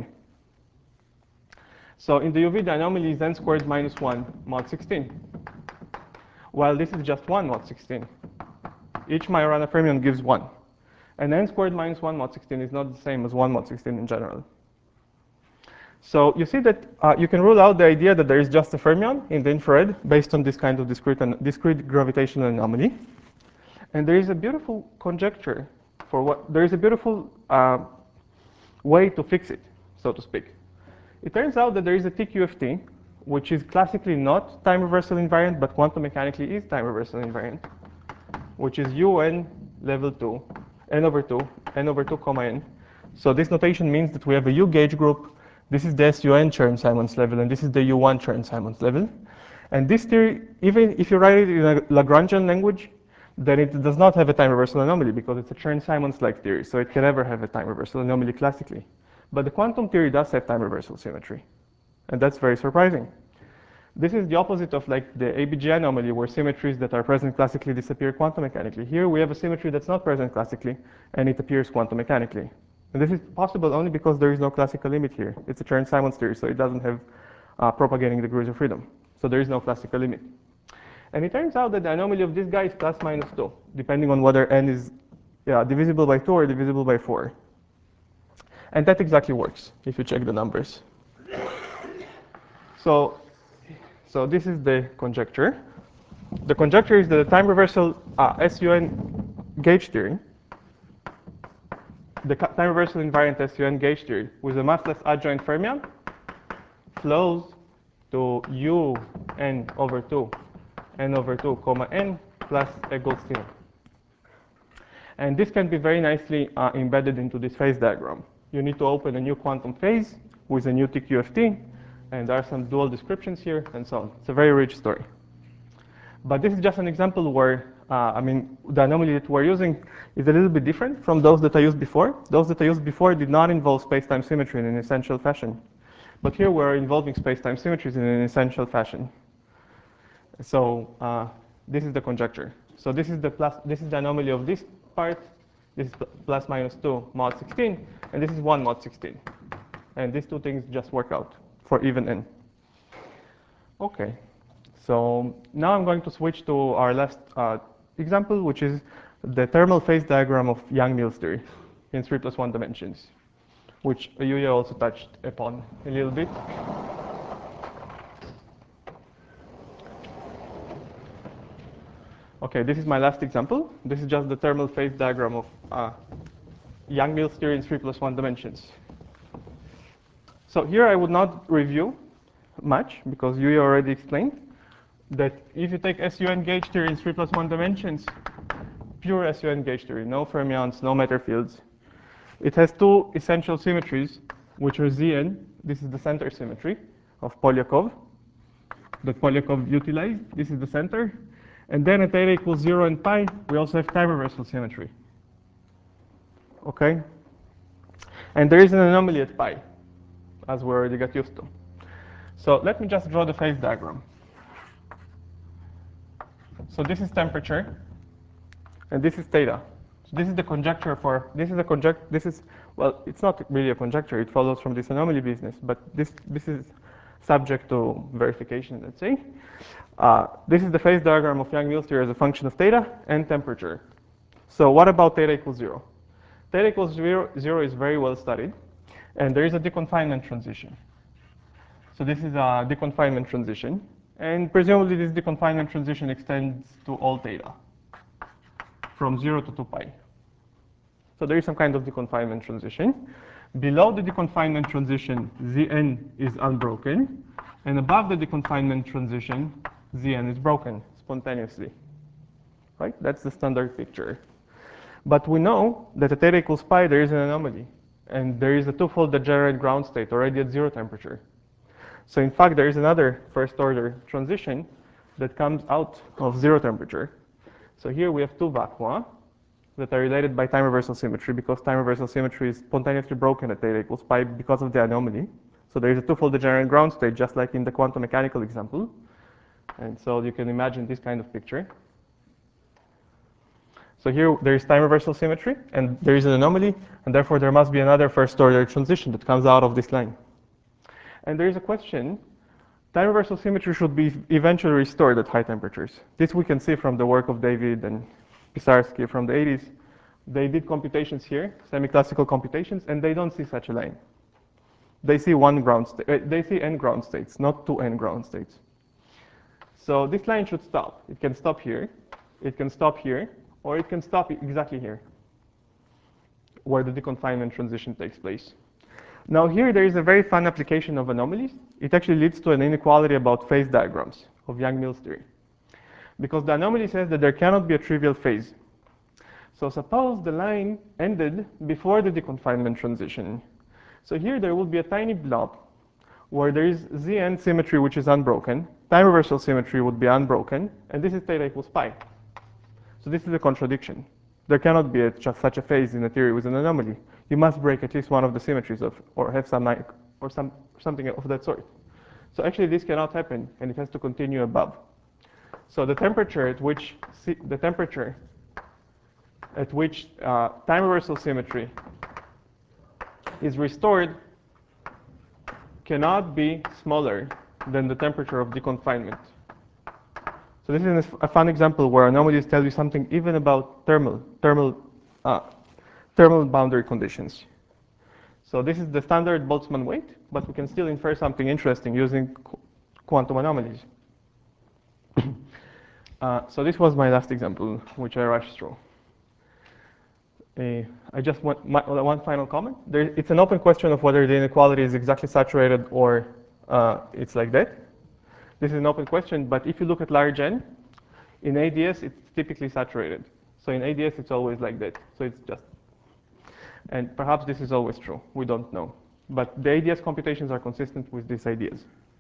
So in the U V, the anomaly is n squared minus one mod sixteen, while this is just one mod sixteen. Each Majorana fermion gives one. And n squared minus one mod sixteen is not the same as one mod sixteen in general. So you see that uh, you can rule out the idea that there is just a fermion in the infrared based on this kind of discrete, and discrete gravitational anomaly. And there is a beautiful conjecture for what, there is a beautiful uh, way to fix it, so to speak. It turns out that there is a T Q F T, which is classically not time reversal invariant, but quantum mechanically is time reversal invariant, which is un level two, n over two, n over two comma n. So this notation means that we have a U gauge group. This is the sun Chern-Simons level, and this is the U one Chern-Simons level. And this theory, even if you write it in a Lagrangian language, then it does not have a time reversal anomaly because it's a Chern-Simons-like theory, so it can never have a time reversal anomaly classically. But the quantum theory does have time reversal symmetry, and that's very surprising. This is the opposite of like the A B G anomaly, where symmetries that are present classically disappear quantum mechanically. Here we have a symmetry that's not present classically, and it appears quantum mechanically. And this is possible only because there is no classical limit here. It's a Chern-Simons theory, so it doesn't have uh, propagating degrees of freedom. So there is no classical limit. And it turns out that the anomaly of this guy is plus minus two, depending on whether n is yeah, divisible by two or divisible by four. And that exactly works if you check the numbers. So, so this is the conjecture. The conjecture is that the time reversal uh, sun gauge theory, the time reversal invariant sun gauge theory with a massless adjoint fermion flows to u n over two, n over two comma n plus a Goldstein. And this can be very nicely uh, embedded into this phase diagram. You need to open a new quantum phase with a new T Q F T, and there are some dual descriptions here, and so on. It's a very rich story. But this is just an example where, uh, I mean, the anomaly that we're using is a little bit different from those that I used before. Those that I used before did not involve space-time symmetry in an essential fashion. But here we're involving space-time symmetries in an essential fashion. So uh, this is the conjecture. So this is the plus. This is the anomaly of this part. This is plus minus two mod sixteen, and this is one mod sixteen. And these two things just work out for even n. Okay. So now I'm going to switch to our last uh, example, which is the thermal phase diagram of Yang-Mills theory in three plus one dimensions, which Yuya also touched upon a little bit. Okay, this is my last example. This is just the thermal phase diagram of uh, Yang-Mills theory in three plus one dimensions. So here I would not review much, because Yuya already explained that if you take sun gauge theory in three plus one dimensions, pure sun gauge theory, no fermions, no matter fields, it has two essential symmetries, which are Zn. This is the center symmetry of Polyakov that Polyakov utilized. This is the center. And then at theta equals zero and pi, we also have time reversal symmetry. Okay? And there is an anomaly at pi, as we already got used to. So let me just draw the phase diagram. So this is temperature, and this is theta. So this is the conjecture for, this is a conject, this is, well, it's not really a conjecture, it follows from this anomaly business, but this, this is subject to verification, let's say. Uh, this is the phase diagram of Yang-Mills theory as a function of theta and temperature. So what about theta equals zero? Theta equals zero, zero is very well studied, and there is a deconfinement transition. So this is a deconfinement transition, and presumably this deconfinement transition extends to all theta, from zero to two pi. So there is some kind of deconfinement transition. Below the deconfinement transition, Zn is unbroken, and above the deconfinement transition, Zn is broken spontaneously. Right? That's the standard picture. But we know that at theta equals pi, there is an anomaly, and there is a twofold degenerate ground state already at zero temperature. So in fact, there is another first order transition that comes out of zero temperature. So here we have two vacua that are related by time reversal symmetry, because time reversal symmetry is spontaneously broken at theta equals pi because of the anomaly. So there is a twofold degenerate ground state, just like in the quantum mechanical example. And so you can imagine this kind of picture. So here there is time reversal symmetry, and there is an anomaly, and therefore there must be another first order transition that comes out of this line. And there is a question, time reversal symmetry should be eventually restored at high temperatures. This we can see from the work of David and Pisarsky from the eighties. They did computations here, semi-classical computations, and they don't see such a line. They see one ground state, uh, they see n ground states, not two n ground states. So this line should stop. It can stop here, it can stop here, or it can stop exactly here, where the deconfinement transition takes place. Now here there is a very fun application of anomalies. it actually leads to an inequality about phase diagrams of Yang-Mills theory. Because the anomaly says that there cannot be a trivial phase. So suppose the line ended before the deconfinement transition. So here there would be a tiny blob where there is Z-end symmetry which is unbroken, time reversal symmetry would be unbroken, and this is theta equals pi. So this is a contradiction. There cannot be a, just such a phase in a theory with an anomaly. You must break at least one of the symmetries of, or have some, or some something of that sort. So actually this cannot happen, and it has to continue above. So the temperature at which the temperature at which uh, time reversal symmetry is restored cannot be smaller than the temperature of deconfinement. So this is a fun example where anomalies tell you something even about thermal thermal uh, thermal boundary conditions. So this is the standard Boltzmann weight, but we can still infer something interesting using qu quantum anomalies. uh, so this was my last example, which I rushed through. Uh, I just want my, one final comment. There, it's an open question of whether the inequality is exactly saturated or uh, it's like that. This is an open question, but if you look at large N, in A D S it's typically saturated. So in A D S it's always like that. So it's just, and perhaps this is always true. We don't know. But the A D S computations are consistent with these ideas.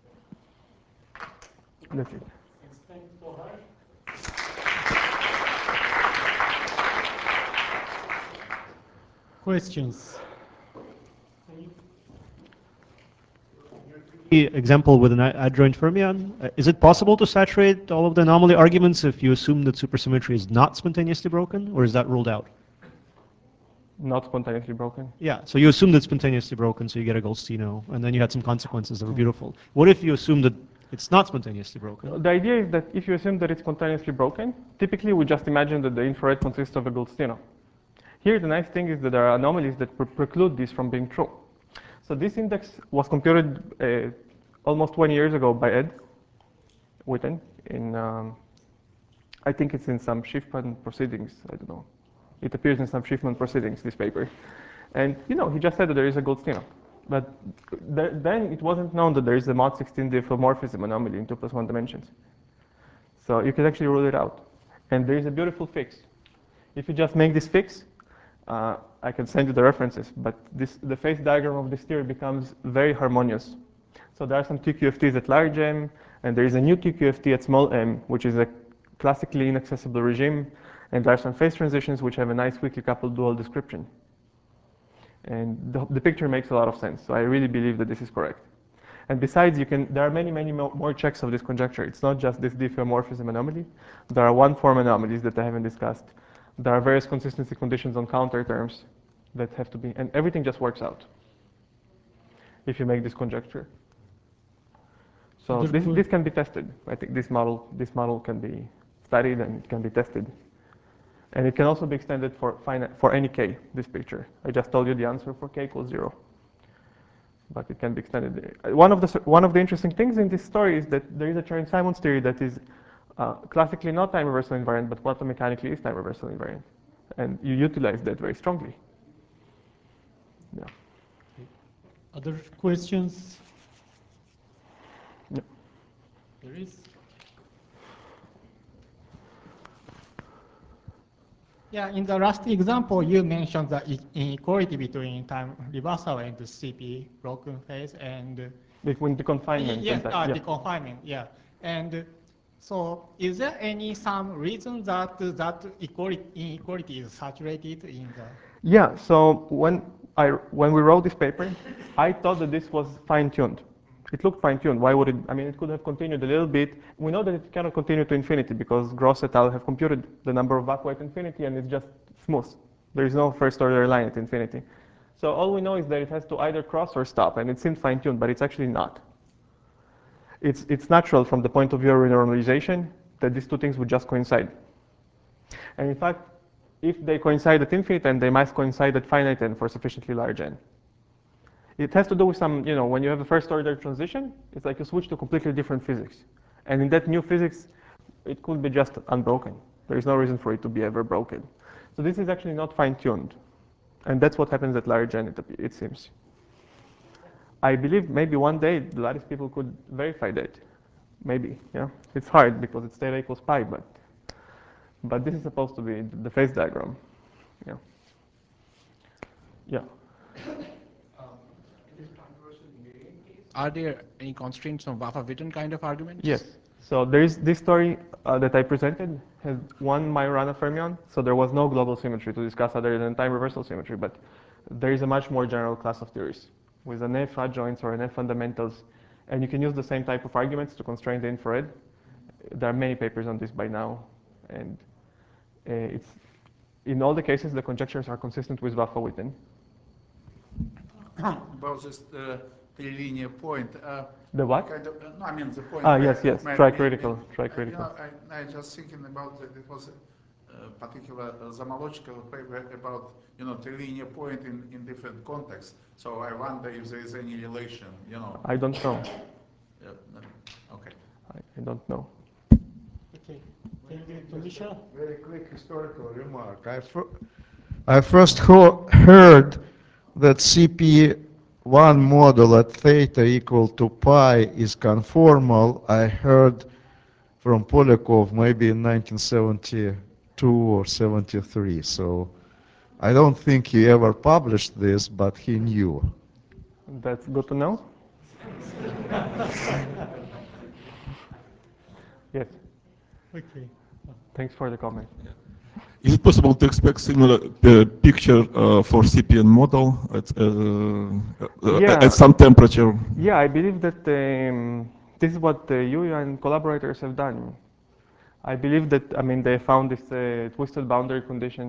That's it. Thanks for her. Questions? Example with an adjoint fermion. Uh, is it possible to saturate all of the anomaly arguments if you assume that supersymmetry is not spontaneously broken, or is that ruled out? Not spontaneously broken. Yeah, so you assume that it's spontaneously broken, so you get a Goldstino, and then you had some consequences that were beautiful. What if you assume that it's not spontaneously broken? The idea is that if you assume that it's spontaneously broken, typically we just imagine that the infrared consists of a Goldstino. Here the nice thing is that there are anomalies that pre preclude this from being true. So this index was computed uh, almost twenty years ago by Ed Witten in, um, I think it's in some Schiffman proceedings, I don't know. It appears in some Schiffman proceedings, this paper. And you know, he just said that there is a Goldstino. But th then it wasn't known that there is a mod sixteen diffeomorphism anomaly in two plus one dimensions. So you can actually rule it out. And there is a beautiful fix. If you just make this fix, uh, I can send you the references, but this, the phase diagram of this theory becomes very harmonious. So there are some T Q F Ts at large M, and there is a new T Q F T at small m, which is a classically inaccessible regime, and there are some phase transitions which have a nice weakly coupled dual description. And the, the picture makes a lot of sense, so I really believe that this is correct. And besides, you can, there are many, many more checks of this conjecture. It's not just this diffeomorphism anomaly. There are one-form anomalies that I haven't discussed. There are various consistency conditions on counter terms that have to be, and everything just works out if you make this conjecture. So this, this can be tested. I think this model, this model can be studied and it can be tested. And it can also be extended for, for any k, this picture. I just told you the answer for k equals zero. But it can be extended. One of the, one of the interesting things in this story is that there is a Chern-Simons theory that is uh, classically not time reversal invariant, but quantum mechanically is time reversal invariant. And you utilize that very strongly. Yeah. Other questions? Yeah. There is. Yeah, in the last example, you mentioned the inequality between time reversal and the C P broken phase and between the confinement yes, and time. uh, Yeah. the confinement, yeah. And so is there any some reason that that equality, inequality is saturated in the? Yeah, so when, I, when we wrote this paper, I thought that this was fine-tuned. It looked fine-tuned. Why would it? I mean, it could have continued a little bit. We know that it cannot continue to infinity because Gross et al. Have computed the number of vacuum at infinity, and it's just smooth. There is no first-order line at infinity. So all we know is that it has to either cross or stop, and it seems fine-tuned, but it's actually not. It's, it's natural from the point of view of renormalization that these two things would just coincide. And in fact, if they coincide at infinite n, they must coincide at finite n for sufficiently large n. It has to do with some, you know, when you have a first order transition, it's like you switch to completely different physics. And in that new physics, it could be just unbroken. There is no reason for it to be ever broken. So this is actually not fine-tuned. And that's what happens at large n, it, it seems. I believe maybe one day the lattice people could verify that. Maybe, yeah. It's hard because it's theta equals pi, but but this is supposed to be the phase diagram. Yeah. Yeah. Um, in this controversial Miriam case, are there any constraints on Vafa-Witten kind of arguments? Yes. So there is this story uh, that I presented has one Majorana fermion, so there was no global symmetry to discuss other than time reversal symmetry, but there is a much more general class of theories with an F adjoints or an F fundamentals, and you can use the same type of arguments to constrain the infrared. There are many papers on this by now, and uh, it's in all the cases the conjectures are consistent with Vafa-Witten. About this uh, linear point. Uh, The what? Kind of, uh, no, I mean the point. Ah, where yes, yes, may- tricritical, may- may- tricritical. You know, I, I just thinking about that it was a particular uh, Zamolodchikov paper about, you know, the linear point in, in different contexts. So I wonder if there is any relation, you know. I don't know. Uh, no. Okay. I, I don't know. Okay, thank you, Tumisha. Very quick historical remark. I, fir- I first ho- heard that C P one model at theta equal to pi is conformal. I heard from Polyakov maybe in nineteen seventy-two or seventy-three. So I don't think he ever published this, but he knew. That's good to know. Yes. Okay. Thanks for the comment. Is it possible to expect similar uh, picture uh, for C P N model at, uh, uh, Yeah. at some temperature? Yeah, I believe that um, this is what uh, Yuya and collaborators have done. I believe that, I mean, they found this uh, twisted boundary condition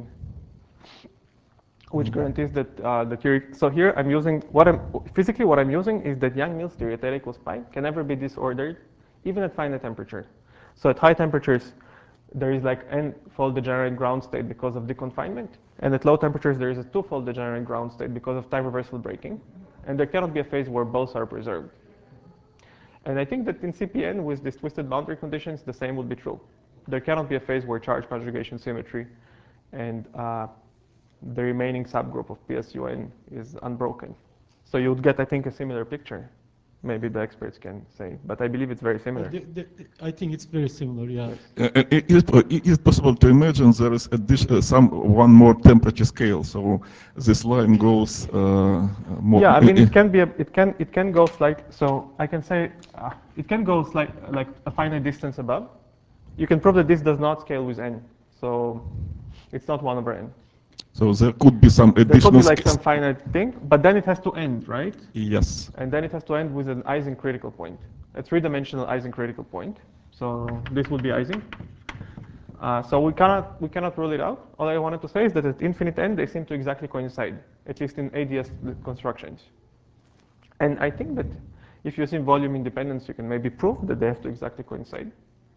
which guarantees that uh, the theory, so here I'm using, what I'm, physically what I'm using is that Yang-Mills theory at theta equals pi can never be disordered, even at finite temperature. So at high temperatures, there is like n-fold degenerate ground state because of deconfinement, and at low temperatures, there is a two-fold degenerate ground state because of time reversal breaking, and there cannot be a phase where both are preserved. And I think that in C P N, with these twisted boundary conditions, the same would be true. There cannot be a phase where charge conjugation symmetry and uh, the remaining subgroup of P S U N is unbroken. So you would get, I think, a similar picture. Maybe the experts can say, but I believe it's very Uh, similar. the, the, I think it's very similar, yeah. Uh, uh, is, is it possible to imagine there is addition, uh, some one more temperature scale, so this line goes uh, more? Yeah, I uh, mean, uh, it can be, a, it can, it can go slight. So I can say uh, it can go slight, like a finite distance above. You can prove that this does not scale with n. So it's not one over n. So there could be some There could additional be like scales. some finite thing, but then it has to end, right? Yes. And then it has to end with an Ising critical point, a three-dimensional Ising critical point. So this would be Ising. Uh, so we cannot we cannot rule it out. All I wanted to say is that at infinite n they seem to exactly coincide, at least in A D S constructions. And I think that if you assume volume independence, you can maybe prove that they have to exactly coincide.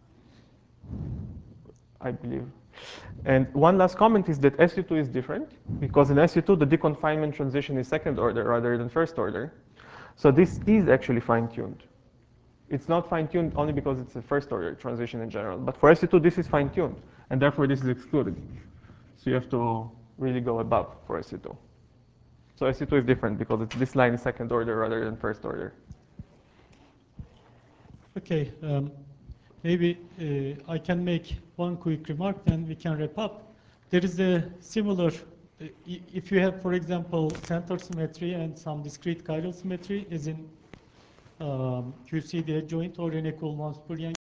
I believe. And one last comment is that S U two is different because in S U two the deconfinement transition is second order rather than first order. So this is actually fine-tuned. It's not fine-tuned only because it's a first order transition in general. But for S U two this is fine-tuned and therefore this is excluded. So you have to really go above for S U two. So S U two is different because it's, this line is second order rather than first order. Okay, um, maybe uh, I can make one quick remark, then we can wrap up. There is a similar, uh, if you have, for example, center symmetry and some discrete chiral symmetry, as in um, Q C D adjoint or n equal one per Yang